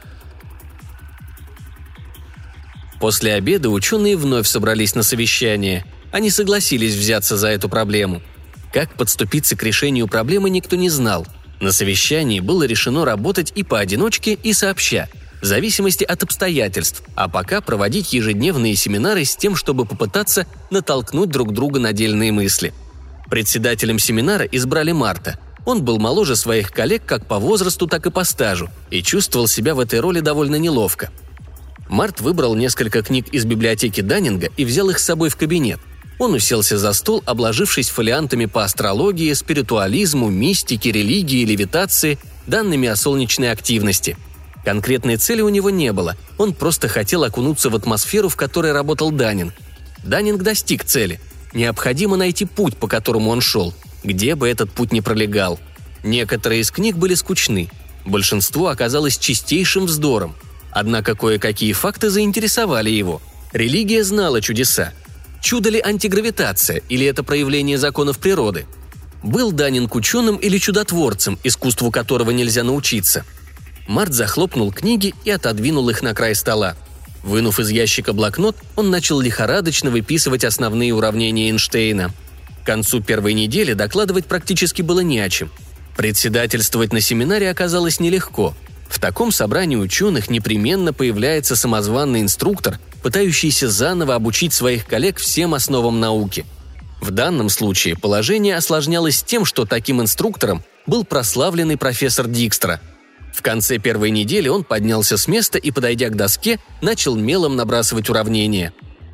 После обеда ученые вновь собрались на совещание. Они согласились взяться за эту проблему. Как подступиться к решению проблемы, никто не знал. На совещании было решено работать и поодиночке, и сообща, в зависимости от обстоятельств, а пока проводить ежедневные семинары с тем, чтобы попытаться натолкнуть друг друга на дельные мысли. Председателем семинара избрали Марта. Он был моложе своих коллег как по возрасту, так и по стажу, и чувствовал себя в этой роли довольно неловко. Март выбрал несколько книг из библиотеки Даннинга и взял их с собой в кабинет. Он уселся за стол, обложившись фолиантами по астрологии, спиритуализму, мистике, религии, левитации, данными о солнечной активности. Конкретной цели у него не было, он просто хотел окунуться в атмосферу, в которой работал Даннинг. Даннинг достиг цели. Необходимо найти путь, по которому он шел, где бы этот путь ни пролегал. Некоторые из книг были скучны, большинство оказалось чистейшим вздором. Однако кое-какие факты заинтересовали его. Религия знала чудеса. Чудо ли антигравитация, или это проявление законов природы? Был Даннинг ученым или чудотворцем, искусству которого нельзя научиться? Март захлопнул книги и отодвинул их на край стола. Вынув из ящика блокнот, он начал лихорадочно выписывать основные уравнения Эйнштейна. К концу первой недели докладывать практически было не о чем. Председательствовать на семинаре оказалось нелегко. В таком собрании ученых непременно появляется самозванный инструктор, пытающийся заново обучить своих коллег всем основам науки. В данном случае положение осложнялось тем, что таким инструктором был прославленный профессор Дикстра. В конце первой недели он поднялся с места и, подойдя к доске, начал мелом набрасывать уравнения.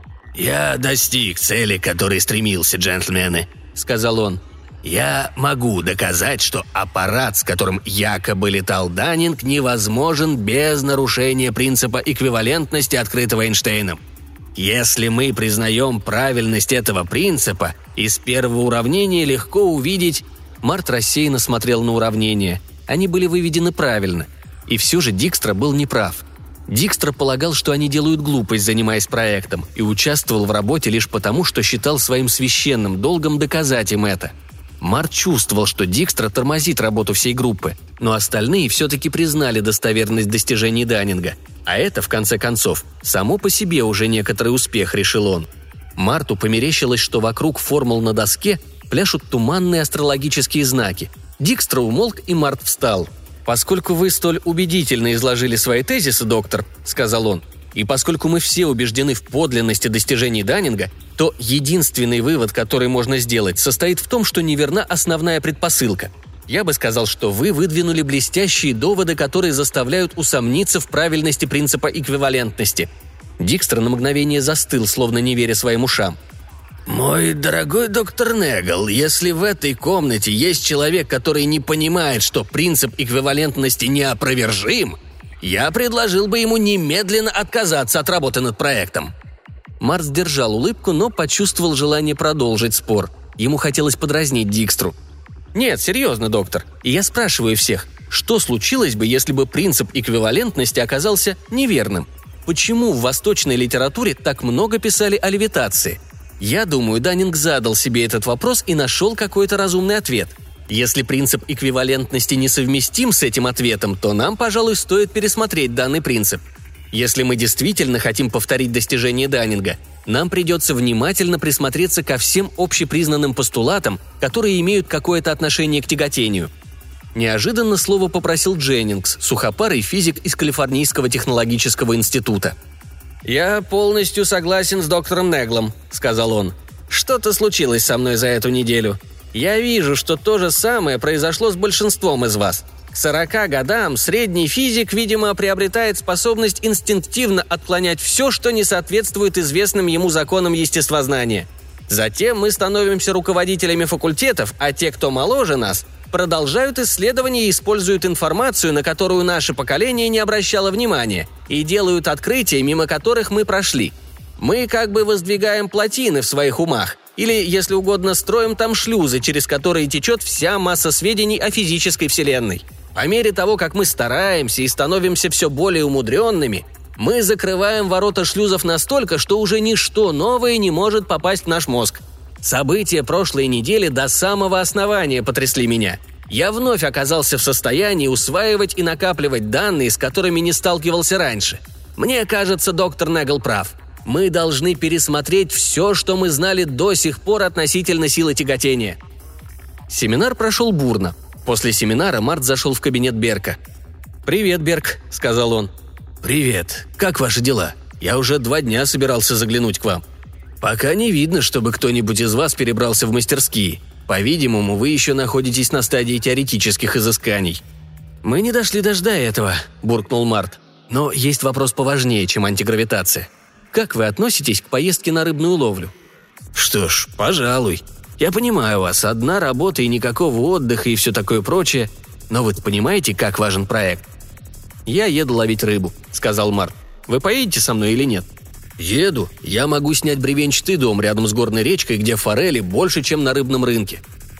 «Я достиг цели, к которой стремился, джентльмены», — сказал он. «Я могу доказать, что аппарат, с которым якобы летал Даннинг, невозможен без нарушения принципа эквивалентности, открытого Эйнштейном. Если мы признаем правильность этого принципа, из первого уравнения легко увидеть...» Март рассеянно смотрел на уравнения. Они были выведены правильно. И все же Дикстра был неправ. Дикстра полагал, что они делают глупость, занимаясь проектом, и участвовал в работе лишь потому, что считал своим священным долгом доказать им это. Март чувствовал, что Дикстра тормозит работу всей группы, но остальные все-таки признали достоверность достижений Даннинга. А это, в конце концов, само по себе уже некоторый успех, решил он. Марту померещилось, что вокруг формул на доске пляшут туманные астрологические знаки. Дикстра умолк, и Март встал. «Поскольку вы столь убедительно изложили свои тезисы, доктор», — сказал он, «и поскольку мы все убеждены в подлинности достижений Даннинга, то единственный вывод, который можно сделать, состоит в том, что неверна основная предпосылка. Я бы сказал, что вы выдвинули блестящие доводы, которые заставляют усомниться в правильности принципа эквивалентности». Дикстра на мгновение застыл, словно не веря своим ушам. «Мой дорогой доктор Негл, если в этой комнате есть человек, который не понимает, что принцип эквивалентности неопровержим, я предложил бы ему немедленно отказаться от работы над проектом». Март сдержал улыбку, но почувствовал желание продолжить спор. Ему хотелось подразнить Дикстру. «Нет, серьезно, доктор. И я спрашиваю всех, что случилось бы, если бы принцип эквивалентности оказался неверным? Почему в восточной литературе так много писали о левитации? Я думаю, Даннинг задал себе этот вопрос и нашел какой-то разумный ответ. Если принцип эквивалентности несовместим с этим ответом, то нам, пожалуй, стоит пересмотреть данный принцип. Если мы действительно хотим повторить достижение Даннинга, нам придется внимательно присмотреться ко всем общепризнанным постулатам, которые имеют какое-то отношение к тяготению». Неожиданно слово попросил Дженнингс, сухопарый физик из Калифорнийского технологического института. «Я полностью согласен с доктором Неглом», — сказал он. «Что-то случилось со мной за эту неделю. Я вижу, что то же самое произошло с большинством из вас. К сорока годам средний физик, видимо, приобретает способность инстинктивно отклонять все, что не соответствует известным ему законам естествознания. Затем мы становимся руководителями факультетов, а те, кто моложе нас, продолжают исследования и используют информацию, на которую наше поколение не обращало внимания, и делают открытия, мимо которых мы прошли. Мы как бы воздвигаем плотины в своих умах, или, если угодно, строим там шлюзы, через которые течет вся масса сведений о физической вселенной. По мере того, как мы стараемся и становимся все более умудренными, мы закрываем ворота шлюзов настолько, что уже ничто новое не может попасть в наш мозг. События прошлой недели до самого основания потрясли меня. Я вновь оказался в состоянии усваивать и накапливать данные, с которыми не сталкивался раньше. Мне кажется, доктор Негл прав. Мы должны пересмотреть все, что мы знали до сих пор относительно силы тяготения. Семинар прошел бурно. После семинара Март зашел в кабинет Берка. «Привет, Берк», — сказал он. «Привет. Как ваши дела? Я уже два дня собирался заглянуть к вам. Пока не видно, чтобы кто-нибудь из вас перебрался в мастерские. По-видимому, вы еще находитесь на стадии теоретических изысканий». «Мы не дошли до до этого», – буркнул Март. «Но есть вопрос поважнее, чем антигравитация. Как вы относитесь к поездке на рыбную ловлю?» «Что ж, пожалуй. Я понимаю вас, одна работа и никакого отдыха и все такое прочее. Но вы понимаете, как важен проект?» «Я еду ловить рыбу», – сказал Март. «Вы поедете со мной или нет?» «Еду. Я могу снять бревенчатый дом рядом с горной речкой, где форели больше, чем на рыбном рынке».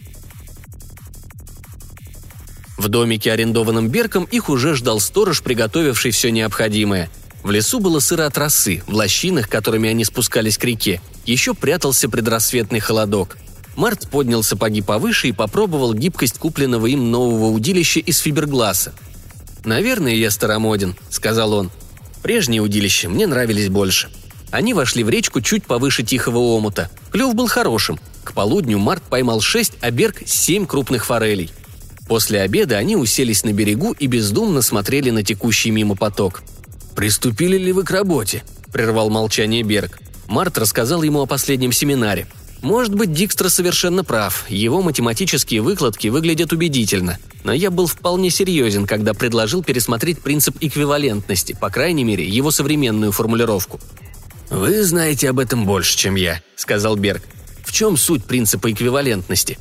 В домике, арендованном Берком, их уже ждал сторож, приготовивший все необходимое. В лесу было сыро от росы, в лощинах, которыми они спускались к реке, еще прятался предрассветный холодок. Март поднял сапоги повыше и попробовал гибкость купленного им нового удилища из фибергласа. «Наверное, я старомоден», — сказал он. «Прежние удилища мне нравились больше». Они вошли в речку чуть повыше тихого омута. Клев был хорошим. К полудню Март поймал шесть, а Берк – семь крупных форелей. После обеда они уселись на берегу и бездумно смотрели на текущий мимо поток. «Приступили ли вы к работе?» – прервал молчание Берк. Март рассказал ему о последнем семинаре. Может быть, Дикстра совершенно прав, его математические выкладки выглядят убедительно, но я был вполне серьезен, когда предложил пересмотреть принцип эквивалентности, по крайней мере, его современную формулировку. «Вы знаете об этом больше, чем я», — сказал Берк. «В чем суть принципа эквивалентности?»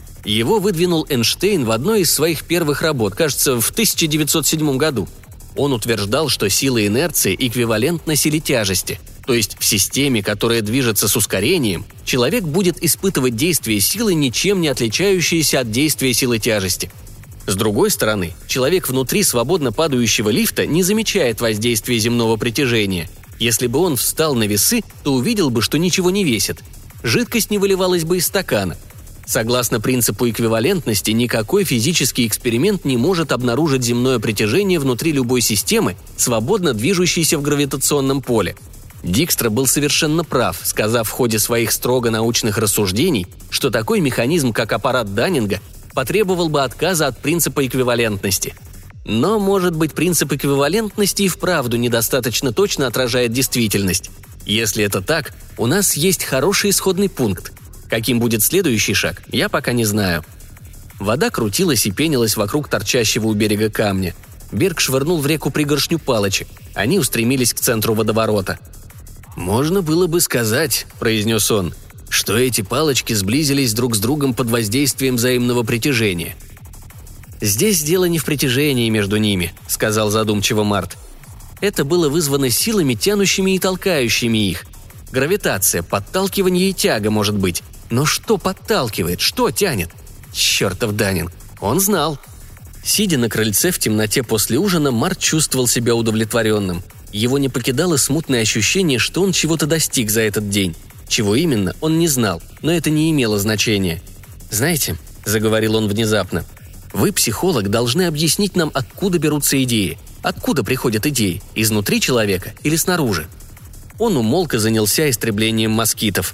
Его выдвинул Эйнштейн в одной из своих первых работ, кажется, в тысяча девятьсот седьмом году. Он утверждал, что сила инерции эквивалентна силе тяжести, то есть в системе, которая движется с ускорением, человек будет испытывать действие силы, ничем не отличающееся от действия силы тяжести. С другой стороны, человек внутри свободно падающего лифта не замечает воздействия земного притяжения. Если бы он встал на весы, то увидел бы, что ничего не весит. Жидкость не выливалась бы из стакана. Согласно принципу эквивалентности, никакой физический эксперимент не может обнаружить земное притяжение внутри любой системы, свободно движущейся в гравитационном поле. Дикстра был совершенно прав, сказав в ходе своих строго научных рассуждений, что такой механизм, как аппарат Даннинга, потребовал бы отказа от принципа эквивалентности. Но, может быть, принцип эквивалентности и вправду недостаточно точно отражает действительность. Если это так, у нас есть хороший исходный пункт. Каким будет следующий шаг, я пока не знаю. Вода крутилась и пенилась вокруг торчащего у берега камня. Берк швырнул в реку пригоршню палочек. Они устремились к центру водоворота. «Можно было бы сказать», — произнес он, — «что эти палочки сблизились друг с другом под воздействием взаимного притяжения». «Здесь дело не в притяжении между ними», — сказал задумчиво Март. «Это было вызвано силами, тянущими и толкающими их. Гравитация, подталкивание и тяга, может быть. Но что подталкивает, что тянет? Чертов Даннинг, он знал». Сидя на крыльце в темноте после ужина, Март чувствовал себя удовлетворенным. Его не покидало смутное ощущение, что он чего-то достиг за этот день. Чего именно, он не знал, но это не имело значения. «Знаете», — заговорил он внезапно, — «вы, психолог, должны объяснить нам, откуда берутся идеи. Откуда приходят идеи? Изнутри человека или снаружи?» Он умолк и занялся истреблением москитов.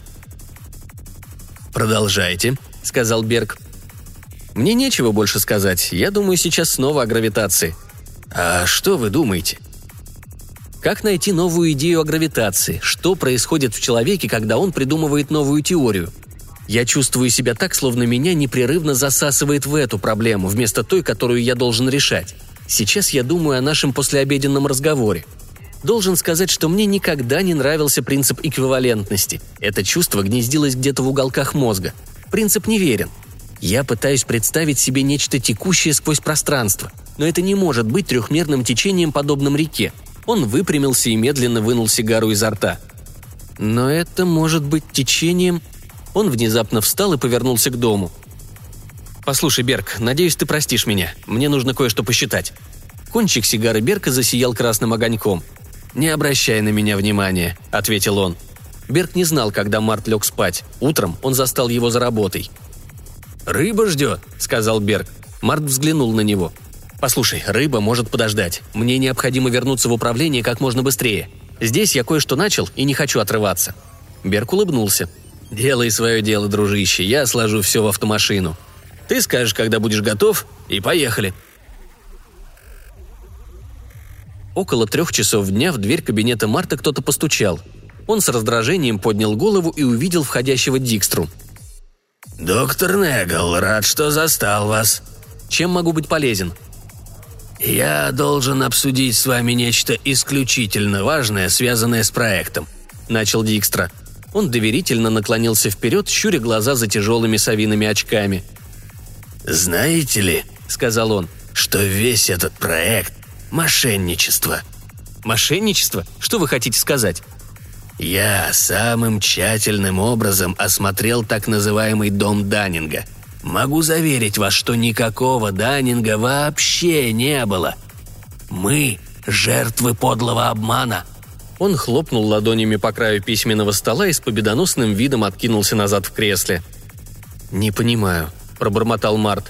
«Продолжайте», — сказал Берк. «Мне нечего больше сказать. Я думаю сейчас снова о гравитации». «А что вы думаете?» Как найти новую идею о гравитации? Что происходит в человеке, когда он придумывает новую теорию? Я чувствую себя так, словно меня непрерывно засасывает в эту проблему, вместо той, которую я должен решать. Сейчас я думаю о нашем послеобеденном разговоре. Должен сказать, что мне никогда не нравился принцип эквивалентности. Это чувство гнездилось где-то в уголках мозга. Принцип неверен. Я пытаюсь представить себе нечто текущее сквозь пространство, но это не может быть трехмерным течением, подобным реке. Он выпрямился и медленно вынул сигару изо рта. Но это может быть течением... Он внезапно встал и повернулся к дому. «Послушай, Берг, надеюсь, ты простишь меня. Мне нужно кое-что посчитать». Кончик сигары Берга засиял красным огоньком. «Не обращай на меня внимания», — ответил он. Берг не знал, когда Март лег спать. Утром он застал его за работой. «Рыба ждет», — сказал Берг. Март взглянул на него. «Послушай, рыба может подождать. Мне необходимо вернуться в управление как можно быстрее. Здесь я кое-что начал и не хочу отрываться». Берг улыбнулся. «Делай свое дело, дружище, я сложу все в автомашину. Ты скажешь, когда будешь готов, и поехали». Около трех часов дня в дверь кабинета Марта кто-то постучал. Он с раздражением поднял голову и увидел входящего Дикстру. «Доктор Негл, рад, что застал вас. Чем могу быть полезен?» «Я должен обсудить с вами нечто исключительно важное, связанное с проектом», — начал Дикстра. Он доверительно наклонился вперед, щуря глаза за тяжелыми совиными очками. «Знаете ли, — сказал он, — что весь этот проект — мошенничество». «Мошенничество? Что вы хотите сказать?» «Я самым тщательным образом осмотрел так называемый дом Даннинга. Могу заверить вас, что никакого Даннинга вообще не было. Мы — жертвы подлого обмана». Он хлопнул ладонями по краю письменного стола и с победоносным видом откинулся назад в кресле. «Не понимаю», — пробормотал Март.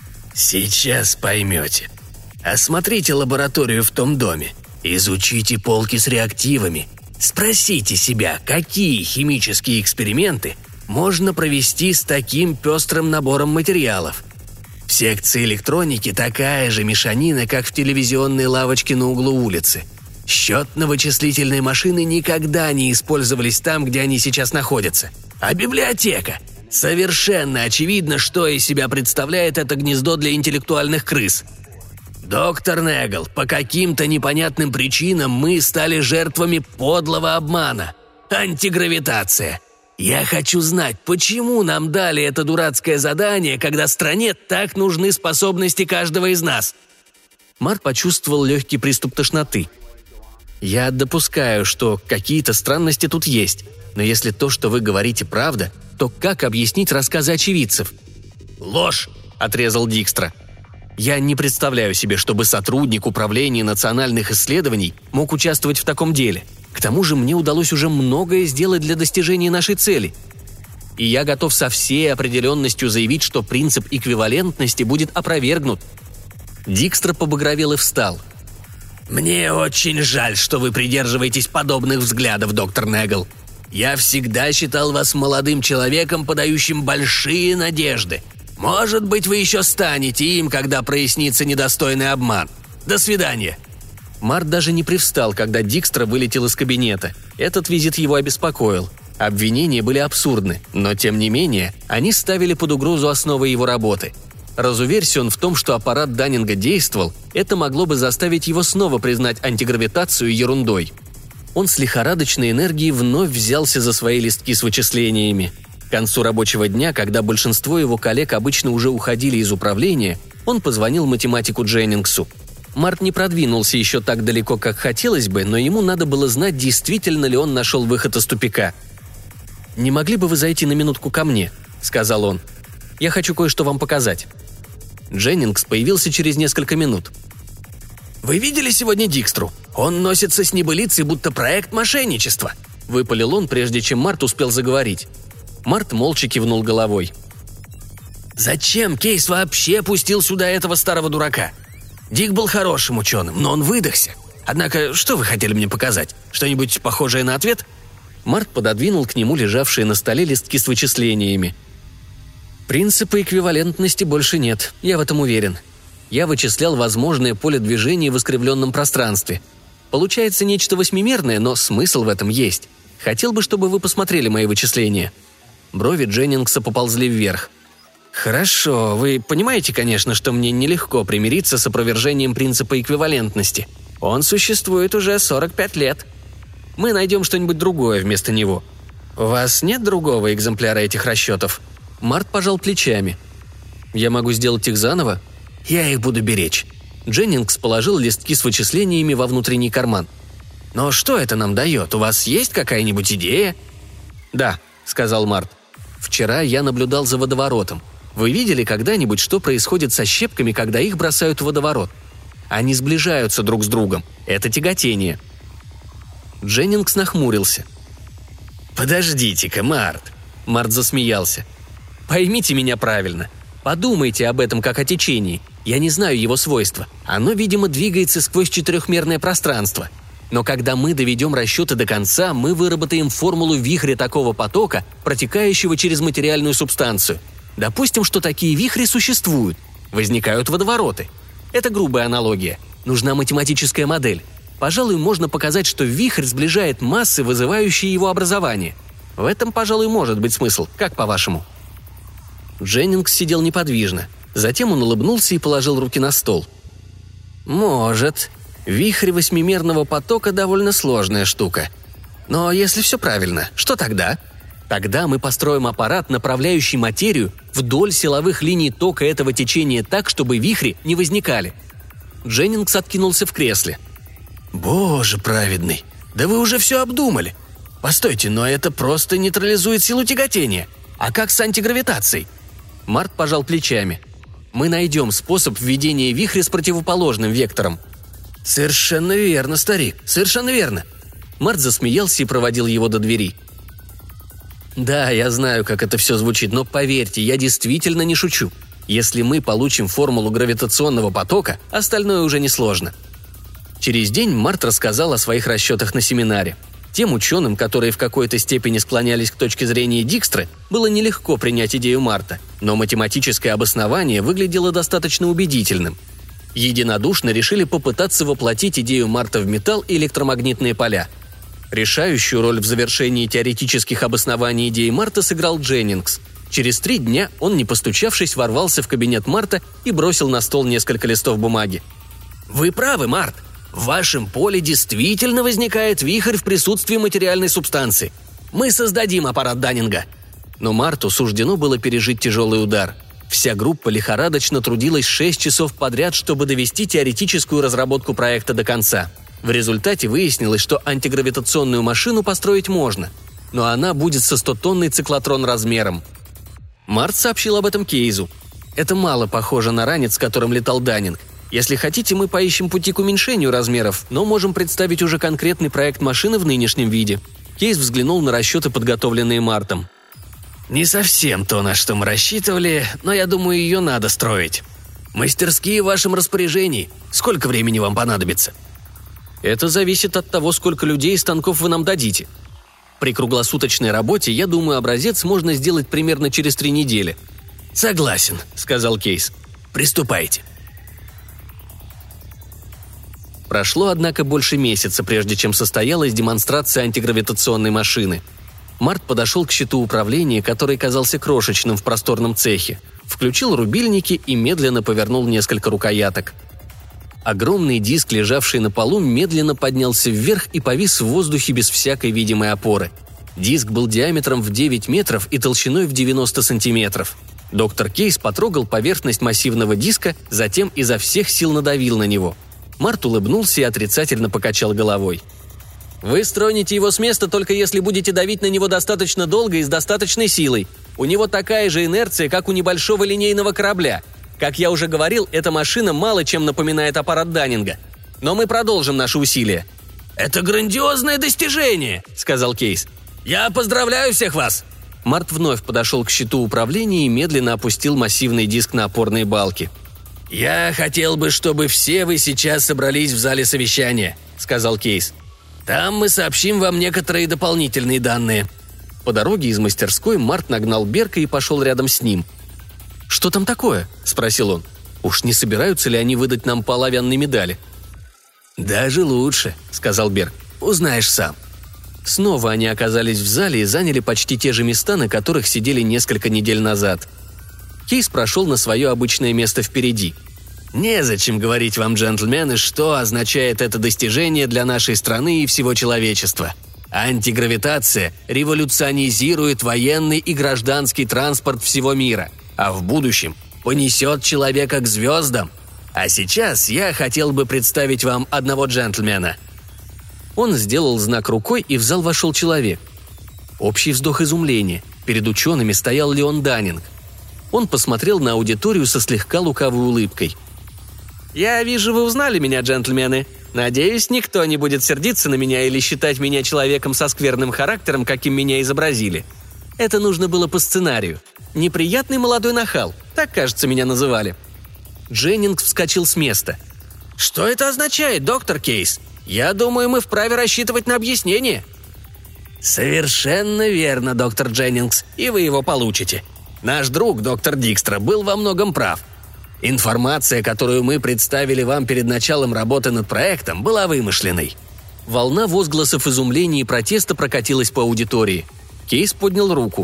«Сейчас поймете. Осмотрите лабораторию в том доме. Изучите полки с реактивами. Спросите себя, какие химические эксперименты можно провести с таким пестрым набором материалов. В секции электроники такая же мешанина, как в телевизионной лавочке на углу улицы. Счетно-вычислительные машины никогда не использовались там, где они сейчас находятся. А библиотека? Совершенно очевидно, что из себя представляет это гнездо для интеллектуальных крыс. Доктор Негл, по каким-то непонятным причинам мы стали жертвами подлого обмана. Антигравитация. Я хочу знать, почему нам дали это дурацкое задание, когда стране так нужны способности каждого из нас». Март почувствовал легкий приступ тошноты. «Я допускаю, что какие-то странности тут есть, но если то, что вы говорите, правда, то как объяснить рассказы очевидцев?» «Ложь!» – отрезал Дикстра. «Я не представляю себе, чтобы сотрудник управления национальных исследований мог участвовать в таком деле. К тому же мне удалось уже многое сделать для достижения нашей цели. И я готов со всей определенностью заявить, что принцип эквивалентности будет опровергнут». Дикстра побагровел и встал. «Мне очень жаль, что вы придерживаетесь подобных взглядов, доктор Негл. Я всегда считал вас молодым человеком, подающим большие надежды. Может быть, вы еще станете им, когда прояснится недостойный обман. До свидания». Март даже не привстал, когда Дикстра вылетел из кабинета. Этот визит его обеспокоил. Обвинения были абсурдны, но тем не менее они ставили под угрозу основы его работы. Разуверься он в том, что аппарат Даннинга действовал, это могло бы заставить его снова признать антигравитацию ерундой. Он с лихорадочной энергией вновь взялся за свои листки с вычислениями. К концу рабочего дня, когда большинство его коллег обычно уже уходили из управления, он позвонил математику Дженнингсу. Март не продвинулся еще так далеко, как хотелось бы, но ему надо было знать, действительно ли он нашел выход из тупика. «Не могли бы вы зайти на минутку ко мне?» – сказал он. «Я хочу кое-что вам показать». Дженнингс появился через несколько минут. «Вы видели сегодня Дикстру? Он носится с небылицей, будто проект мошенничества», – выпалил он, прежде чем Март успел заговорить. Март молча кивнул головой. «Зачем Кейс вообще пустил сюда этого старого дурака? Дик был хорошим ученым, но он выдохся. Однако, что вы хотели мне показать? Что-нибудь похожее на ответ?» Март пододвинул к нему лежавшие на столе листки с вычислениями. «Принципа эквивалентности больше нет, я в этом уверен. Я вычислял возможное поле движения в искривленном пространстве. Получается нечто восьмимерное, но смысл в этом есть. Хотел бы, чтобы вы посмотрели мои вычисления». Брови Дженнингса поползли вверх. «Хорошо, вы понимаете, конечно, что мне нелегко примириться с опровержением принципа эквивалентности. Он существует уже сорок пять лет. Мы найдем что-нибудь другое вместо него. У вас нет другого экземпляра этих расчетов?» Март пожал плечами. «Я могу сделать их заново?» «Я их буду беречь». Дженнингс положил листки с вычислениями во внутренний карман. «Но что это нам дает? У вас есть какая-нибудь идея?» «Да», — сказал Март. «Вчера я наблюдал за водоворотом. Вы видели когда-нибудь, что происходит со щепками, когда их бросают в водоворот? Они сближаются друг с другом. Это тяготение». Дженнингс нахмурился. «Подождите-ка, Март!» Март засмеялся. «Поймите меня правильно. Подумайте об этом как о течении. Я не знаю его свойства. Оно, видимо, двигается сквозь четырехмерное пространство. Но когда мы доведем расчеты до конца, мы выработаем формулу вихря такого потока, протекающего через материальную субстанцию. Допустим, что такие вихри существуют. Возникают водовороты. Это грубая аналогия. Нужна математическая модель. Пожалуй, можно показать, что вихрь сближает массы, вызывающие его образование. В этом, пожалуй, может быть смысл. Как по-вашему?» Дженнингс сидел неподвижно. Затем он улыбнулся и положил руки на стол. «Может. Вихрь восьмимерного потока довольно сложная штука. Но если все правильно, что тогда? Тогда мы построим аппарат, направляющий материю вдоль силовых линий тока этого течения так, чтобы вихри не возникали». Дженнингс откинулся в кресле. «Боже праведный, да вы уже все обдумали. Постойте, но это просто нейтрализует силу тяготения. А как с антигравитацией?» Март пожал плечами. «Мы найдем способ введения вихря с противоположным вектором». «Совершенно верно, старик, совершенно верно». Март засмеялся и проводил его до двери. «Да, я знаю, как это все звучит, но поверьте, я действительно не шучу. Если мы получим формулу гравитационного потока, остальное уже несложно». Через день Март рассказал о своих расчетах на семинаре. Тем ученым, которые в какой-то степени склонялись к точке зрения Дикстры, было нелегко принять идею Марта, но математическое обоснование выглядело достаточно убедительным. Единодушно решили попытаться воплотить идею Марта в металл и электромагнитные поля. Решающую роль в завершении теоретических обоснований идеи Марта сыграл Дженнингс. Через три дня он, не постучавшись, ворвался в кабинет Марта и бросил на стол несколько листов бумаги. «Вы правы, Март. В вашем поле действительно возникает вихрь в присутствии материальной субстанции. Мы создадим аппарат Даннинга». Но Марту суждено было пережить тяжелый удар. Вся группа лихорадочно трудилась шесть часов подряд, чтобы довести теоретическую разработку проекта до конца. В результате выяснилось, что антигравитационную машину построить можно, но она будет со стотонный циклотрон размером. Март сообщил об этом Кейзу. Это мало похоже на ранец, с которым летал Даннинг. Если хотите, мы поищем пути к уменьшению размеров, но можем представить уже конкретный проект машины в нынешнем виде. Кейс взглянул на расчеты, подготовленные Мартом. «Не совсем то, на что мы рассчитывали, но я думаю, ее надо строить. Мастерские в вашем распоряжении. Сколько времени вам понадобится?» «Это зависит от того, сколько людей и станков вы нам дадите. При круглосуточной работе, я думаю, образец можно сделать примерно через три недели». «Согласен», — сказал Кейс. «Приступайте». Прошло, однако, больше месяца, прежде чем состоялась демонстрация антигравитационной машины. Март подошел к щиту управления, который казался крошечным в просторном цехе, включил рубильники и медленно повернул несколько рукояток. Огромный диск, лежавший на полу, медленно поднялся вверх и повис в воздухе без всякой видимой опоры. Диск был диаметром в девять метров и толщиной в девяносто сантиметров. Доктор Кейс потрогал поверхность массивного диска, затем изо всех сил надавил на него. Март улыбнулся и отрицательно покачал головой. «Вы строните его с места, только если будете давить на него достаточно долго и с достаточной силой. У него такая же инерция, как у небольшого линейного корабля. Как я уже говорил, эта машина мало чем напоминает аппарат Даннинга. Но мы продолжим наши усилия». «Это грандиозное достижение», — сказал Кейс. «Я поздравляю всех вас!» Март вновь подошел к щиту управления и медленно опустил массивный диск на опорные балки. «Я хотел бы, чтобы все вы сейчас собрались в зале совещания», — сказал Кейс. «Там мы сообщим вам некоторые дополнительные данные». По дороге из мастерской Март нагнал Берка и пошел рядом с ним. «Что там такое?» – спросил он. «Уж не собираются ли они выдать нам по оловянной медали?» «Даже лучше», – сказал Берк. «Узнаешь сам». Снова они оказались в зале и заняли почти те же места, на которых сидели несколько недель назад. Кейс прошел на свое обычное место впереди. «Незачем говорить вам, джентльмены, что означает это достижение для нашей страны и всего человечества. Антигравитация революционизирует военный и гражданский транспорт всего мира, а в будущем понесет человека к звездам. А сейчас я хотел бы представить вам одного джентльмена». Он сделал знак рукой, и в зал вошел человек. Общий вздох изумления. Перед учеными стоял Леон Даннинг. Он посмотрел на аудиторию со слегка лукавой улыбкой. «Я вижу, вы узнали меня, джентльмены. Надеюсь, никто не будет сердиться на меня или считать меня человеком со скверным характером, каким меня изобразили. Это нужно было по сценарию. Неприятный молодой нахал, так, кажется, меня называли». Дженнингс вскочил с места. «Что это означает, доктор Кейс? Я думаю, мы вправе рассчитывать на объяснение». «Совершенно верно, доктор Дженнингс, и вы его получите. Наш друг, доктор Дикстра, был во многом прав. Информация, которую мы представили вам перед началом работы над проектом, была вымышленной». Волна возгласов изумления и протеста прокатилась по аудитории. Кейс поднял руку.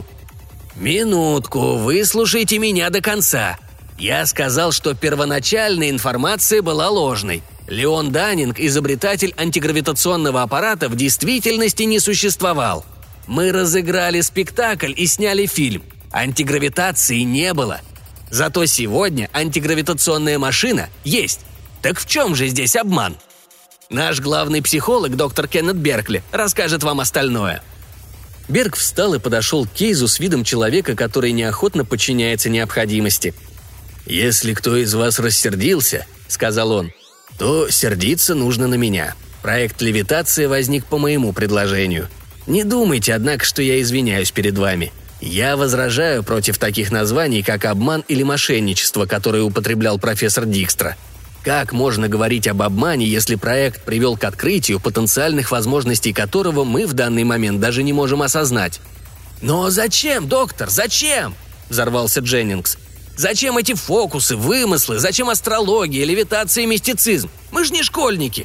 «Минутку, выслушайте меня до конца. Я сказал, что первоначальная информация была ложной. Леон Даннинг, изобретатель антигравитационного аппарата, в действительности не существовал. Мы разыграли спектакль и сняли фильм. Антигравитации не было. Зато сегодня антигравитационная машина есть. Так в чем же здесь обман? Наш главный психолог, доктор Кеннет Беркли, расскажет вам остальное». Берг встал и подошел к Кейзу с видом человека, который неохотно подчиняется необходимости. «Если кто из вас рассердился, — сказал он, — то сердиться нужно на меня. Проект левитации возник по моему предложению. Не думайте, однако, что я извиняюсь перед вами. Я возражаю против таких названий, как обман или мошенничество, которые употреблял профессор Дикстра. Как можно говорить об обмане, если проект привел к открытию, потенциальных возможностей которого мы в данный момент даже не можем осознать?» «Но зачем, доктор, зачем?» – взорвался Дженнингс. «Зачем эти фокусы, вымыслы? Зачем астрология, левитация и мистицизм? Мы же не школьники!»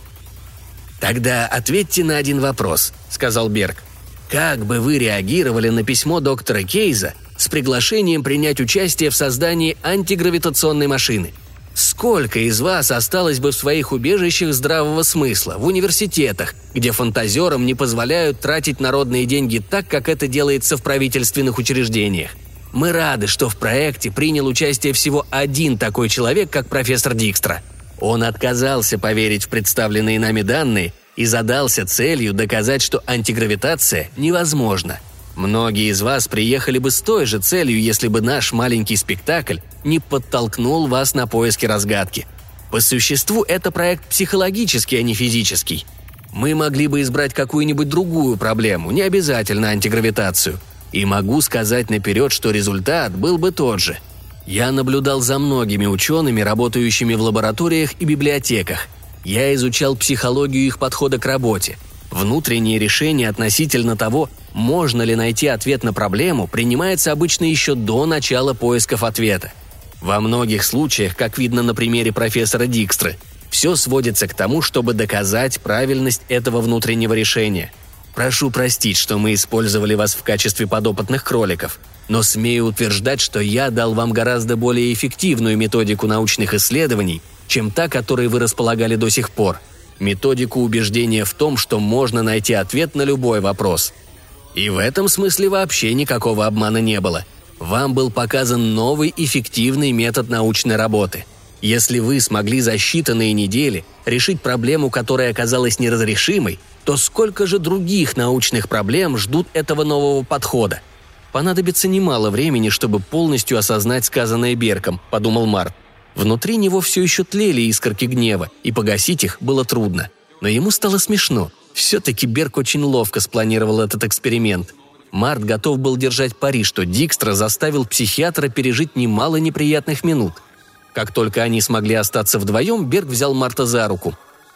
«Тогда ответьте на один вопрос», – сказал Берг. «Как бы вы реагировали на письмо доктора Кейза с приглашением принять участие в создании антигравитационной машины? Сколько из вас осталось бы в своих убежищах здравого смысла, в университетах, где фантазерам не позволяют тратить народные деньги так, как это делается в правительственных учреждениях? Мы рады, что в проекте принял участие всего один такой человек, как профессор Дикстра. Он отказался поверить в представленные нами данные и задался целью доказать, что антигравитация невозможна. Многие из вас приехали бы с той же целью, если бы наш маленький спектакль не подтолкнул вас на поиски разгадки. По существу это проект психологический, а не физический. Мы могли бы избрать какую-нибудь другую проблему, не обязательно антигравитацию. И могу сказать наперед, что результат был бы тот же. Я наблюдал за многими учеными, работающими в лабораториях и библиотеках. Я изучал психологию их подхода к работе. Внутреннее решение относительно того, можно ли найти ответ на проблему, принимается обычно еще до начала поисков ответа. Во многих случаях, как видно на примере профессора Дикстры, все сводится к тому, чтобы доказать правильность этого внутреннего решения. Прошу простить, что мы использовали вас в качестве подопытных кроликов, но смею утверждать, что я дал вам гораздо более эффективную методику научных исследований, чем та, которой вы располагали до сих пор. Методику убеждения в том, что можно найти ответ на любой вопрос. И в этом смысле вообще никакого обмана не было. Вам был показан новый эффективный метод научной работы. Если вы смогли за считанные недели решить проблему, которая оказалась неразрешимой, то сколько же других научных проблем ждут этого нового подхода? Понадобится немало времени, чтобы полностью осознать сказанное Берком, подумал Март. Внутри него все еще тлели искорки гнева, и погасить их было трудно. Но ему стало смешно. Все-таки Берг очень ловко спланировал этот эксперимент. Март готов был держать пари, что Дикстра заставил психиатра пережить немало неприятных минут. Как только они смогли остаться вдвоем, Берг взял Марта за руку.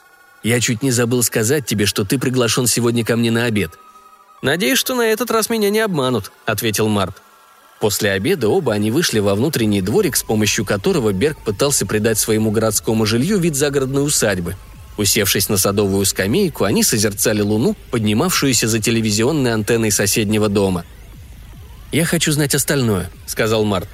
«Я чуть не забыл сказать тебе, что ты приглашен сегодня ко мне на обед». «Надеюсь, что на этот раз меня не обманут», — ответил Март. После обеда оба они вышли во внутренний дворик, с помощью которого Берг пытался придать своему городскому жилью вид загородной усадьбы. Усевшись на садовую скамейку, они созерцали луну, поднимавшуюся за телевизионной антенной соседнего дома. «Я хочу знать остальное», — сказал Март.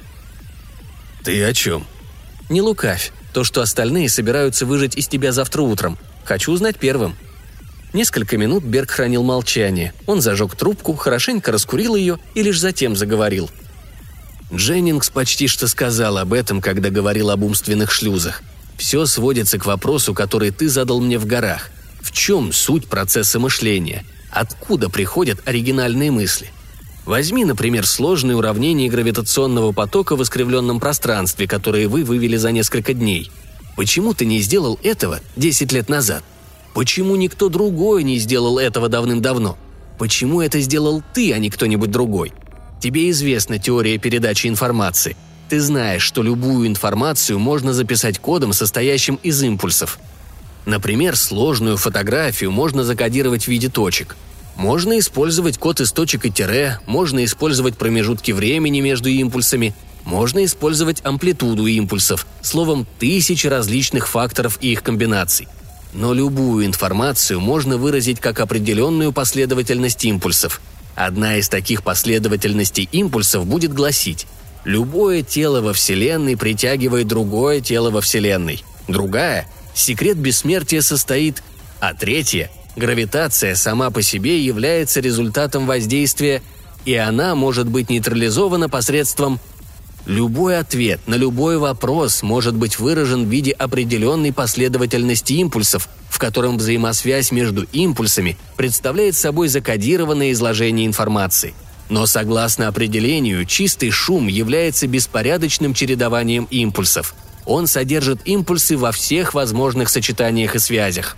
«Ты о чем?» «Не лукавь. То, что остальные собираются выжать из тебя завтра утром. Хочу узнать первым». Несколько минут Берг хранил молчание. Он зажег трубку, хорошенько раскурил ее и лишь затем заговорил. «Дженнингс почти что сказал об этом, когда говорил об умственных шлюзах. Все сводится к вопросу, который ты задал мне в горах. В чем суть процесса мышления? Откуда приходят оригинальные мысли? Возьми, например, сложные уравнения гравитационного потока в искривленном пространстве, которые вы вывели за несколько дней. Почему ты не сделал этого десять лет назад? Почему никто другой не сделал этого давным-давно? Почему это сделал ты, а не кто-нибудь другой? Тебе известна теория передачи информации. Ты знаешь, что любую информацию можно записать кодом, состоящим из импульсов. Например, сложную фотографию можно закодировать в виде точек. Можно использовать код из точек и тире, можно использовать промежутки времени между импульсами, можно использовать амплитуду импульсов, словом, тысячи различных факторов и их комбинаций. Но любую информацию можно выразить как определенную последовательность импульсов. Одна из таких последовательностей импульсов будет гласить: любое тело во Вселенной притягивает другое тело во Вселенной. Другая – секрет бессмертия состоит, а третья – гравитация сама по себе является результатом воздействия, и она может быть нейтрализована посредством… Любой ответ на любой вопрос может быть выражен в виде определенной последовательности импульсов, в котором взаимосвязь между импульсами представляет собой закодированное изложение информации. Но согласно определению, чистый шум является беспорядочным чередованием импульсов. Он содержит импульсы во всех возможных сочетаниях и связях.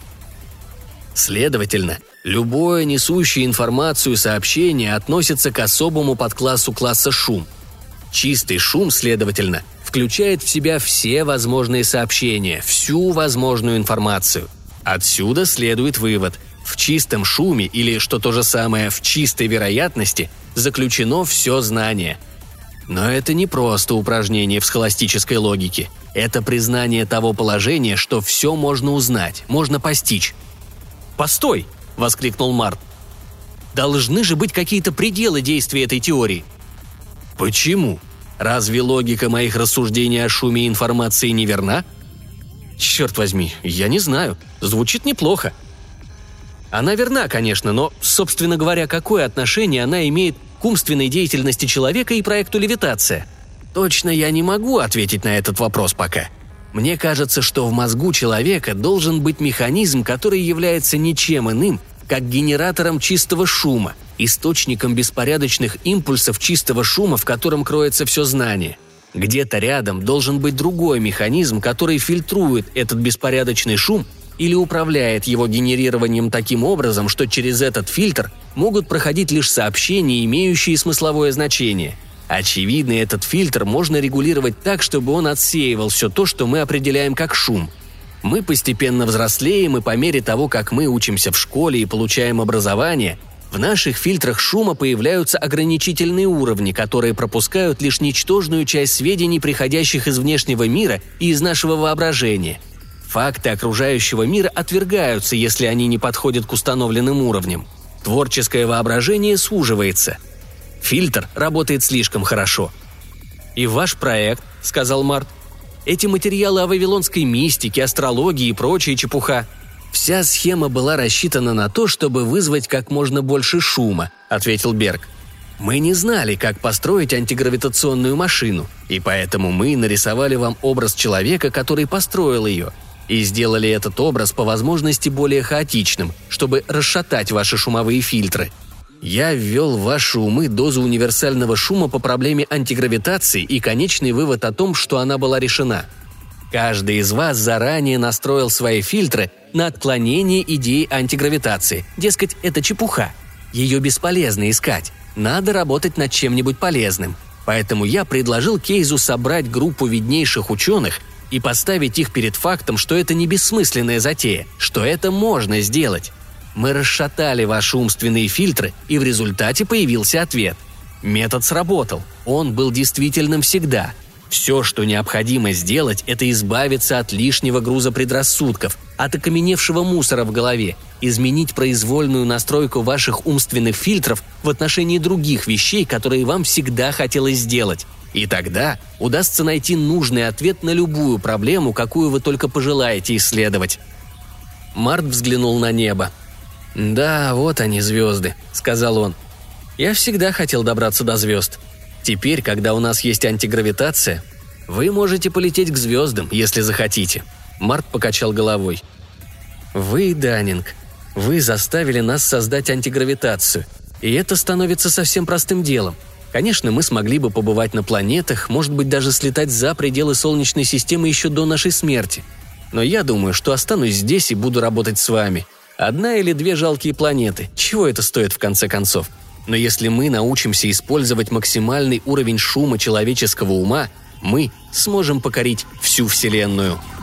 Следовательно, любое несущее информацию сообщение относится к особому подклассу класса шум. Чистый шум, следовательно, включает в себя все возможные сообщения, всю возможную информацию. Отсюда следует вывод: в чистом шуме, или, что то же самое, в чистой вероятности, заключено все знание. Но это не просто упражнение в схоластической логике. Это признание того положения, что все можно узнать, можно постичь. «Постой!» – воскликнул Март. «Должны же быть какие-то пределы действия этой теории». «Почему? Разве логика моих рассуждений о шуме информации не верна?» «Черт возьми, я не знаю. Звучит неплохо». «Она верна, конечно, но, собственно говоря, какое отношение она имеет к умственной деятельности человека и проекту левитация?» «Точно я не могу ответить на этот вопрос пока. Мне кажется, что в мозгу человека должен быть механизм, который является ничем иным, как генератором чистого шума, источником беспорядочных импульсов чистого шума, в котором кроется все знание. Где-то рядом должен быть другой механизм, который фильтрует этот беспорядочный шум или управляет его генерированием таким образом, что через этот фильтр могут проходить лишь сообщения, имеющие смысловое значение. Очевидно, этот фильтр можно регулировать так, чтобы он отсеивал все то, что мы определяем как шум. Мы постепенно взрослеем, и по мере того, как мы учимся в школе и получаем образование, в наших фильтрах шума появляются ограничительные уровни, которые пропускают лишь ничтожную часть сведений, приходящих из внешнего мира и из нашего воображения. Факты окружающего мира отвергаются, если они не подходят к установленным уровням. Творческое воображение суживается. Фильтр работает слишком хорошо. «И ваш проект», — сказал Март. «Эти материалы о вавилонской мистике, астрологии и прочая чепуха». «Вся схема была рассчитана на то, чтобы вызвать как можно больше шума», — ответил Берг. «Мы не знали, как построить антигравитационную машину, и поэтому мы нарисовали вам образ человека, который построил ее, и сделали этот образ по возможности более хаотичным, чтобы расшатать ваши шумовые фильтры. Я ввел в ваши умы дозу универсального шума по проблеме антигравитации и конечный вывод о том, что она была решена. Каждый из вас заранее настроил свои фильтры на отклонение идеи антигравитации. Дескать, это чепуха. Ее бесполезно искать. Надо работать над чем-нибудь полезным. Поэтому я предложил Кейзу собрать группу виднейших ученых и поставить их перед фактом, что это не бессмысленная затея, что это можно сделать. Мы расшатали ваши умственные фильтры, и в результате появился ответ. Метод сработал. Он был действительным всегда. Все, что необходимо сделать, это избавиться от лишнего груза предрассудков, от окаменевшего мусора в голове, изменить произвольную настройку ваших умственных фильтров в отношении других вещей, которые вам всегда хотелось сделать. И тогда удастся найти нужный ответ на любую проблему, какую вы только пожелаете исследовать. Март взглянул на небо. «Да, вот они, звезды», — сказал он. «Я всегда хотел добраться до звезд. Теперь, когда у нас есть антигравитация, вы можете полететь к звездам, если захотите». Март покачал головой. «Вы, Даннинг, вы заставили нас создать антигравитацию, и это становится совсем простым делом. Конечно, мы смогли бы побывать на планетах, может быть, даже слетать за пределы Солнечной системы еще до нашей смерти. Но я думаю, что останусь здесь и буду работать с вами. Одна или две жалкие планеты, чего это стоит в конце концов? Но если мы научимся использовать максимальный уровень шума человеческого ума, мы сможем покорить всю Вселенную».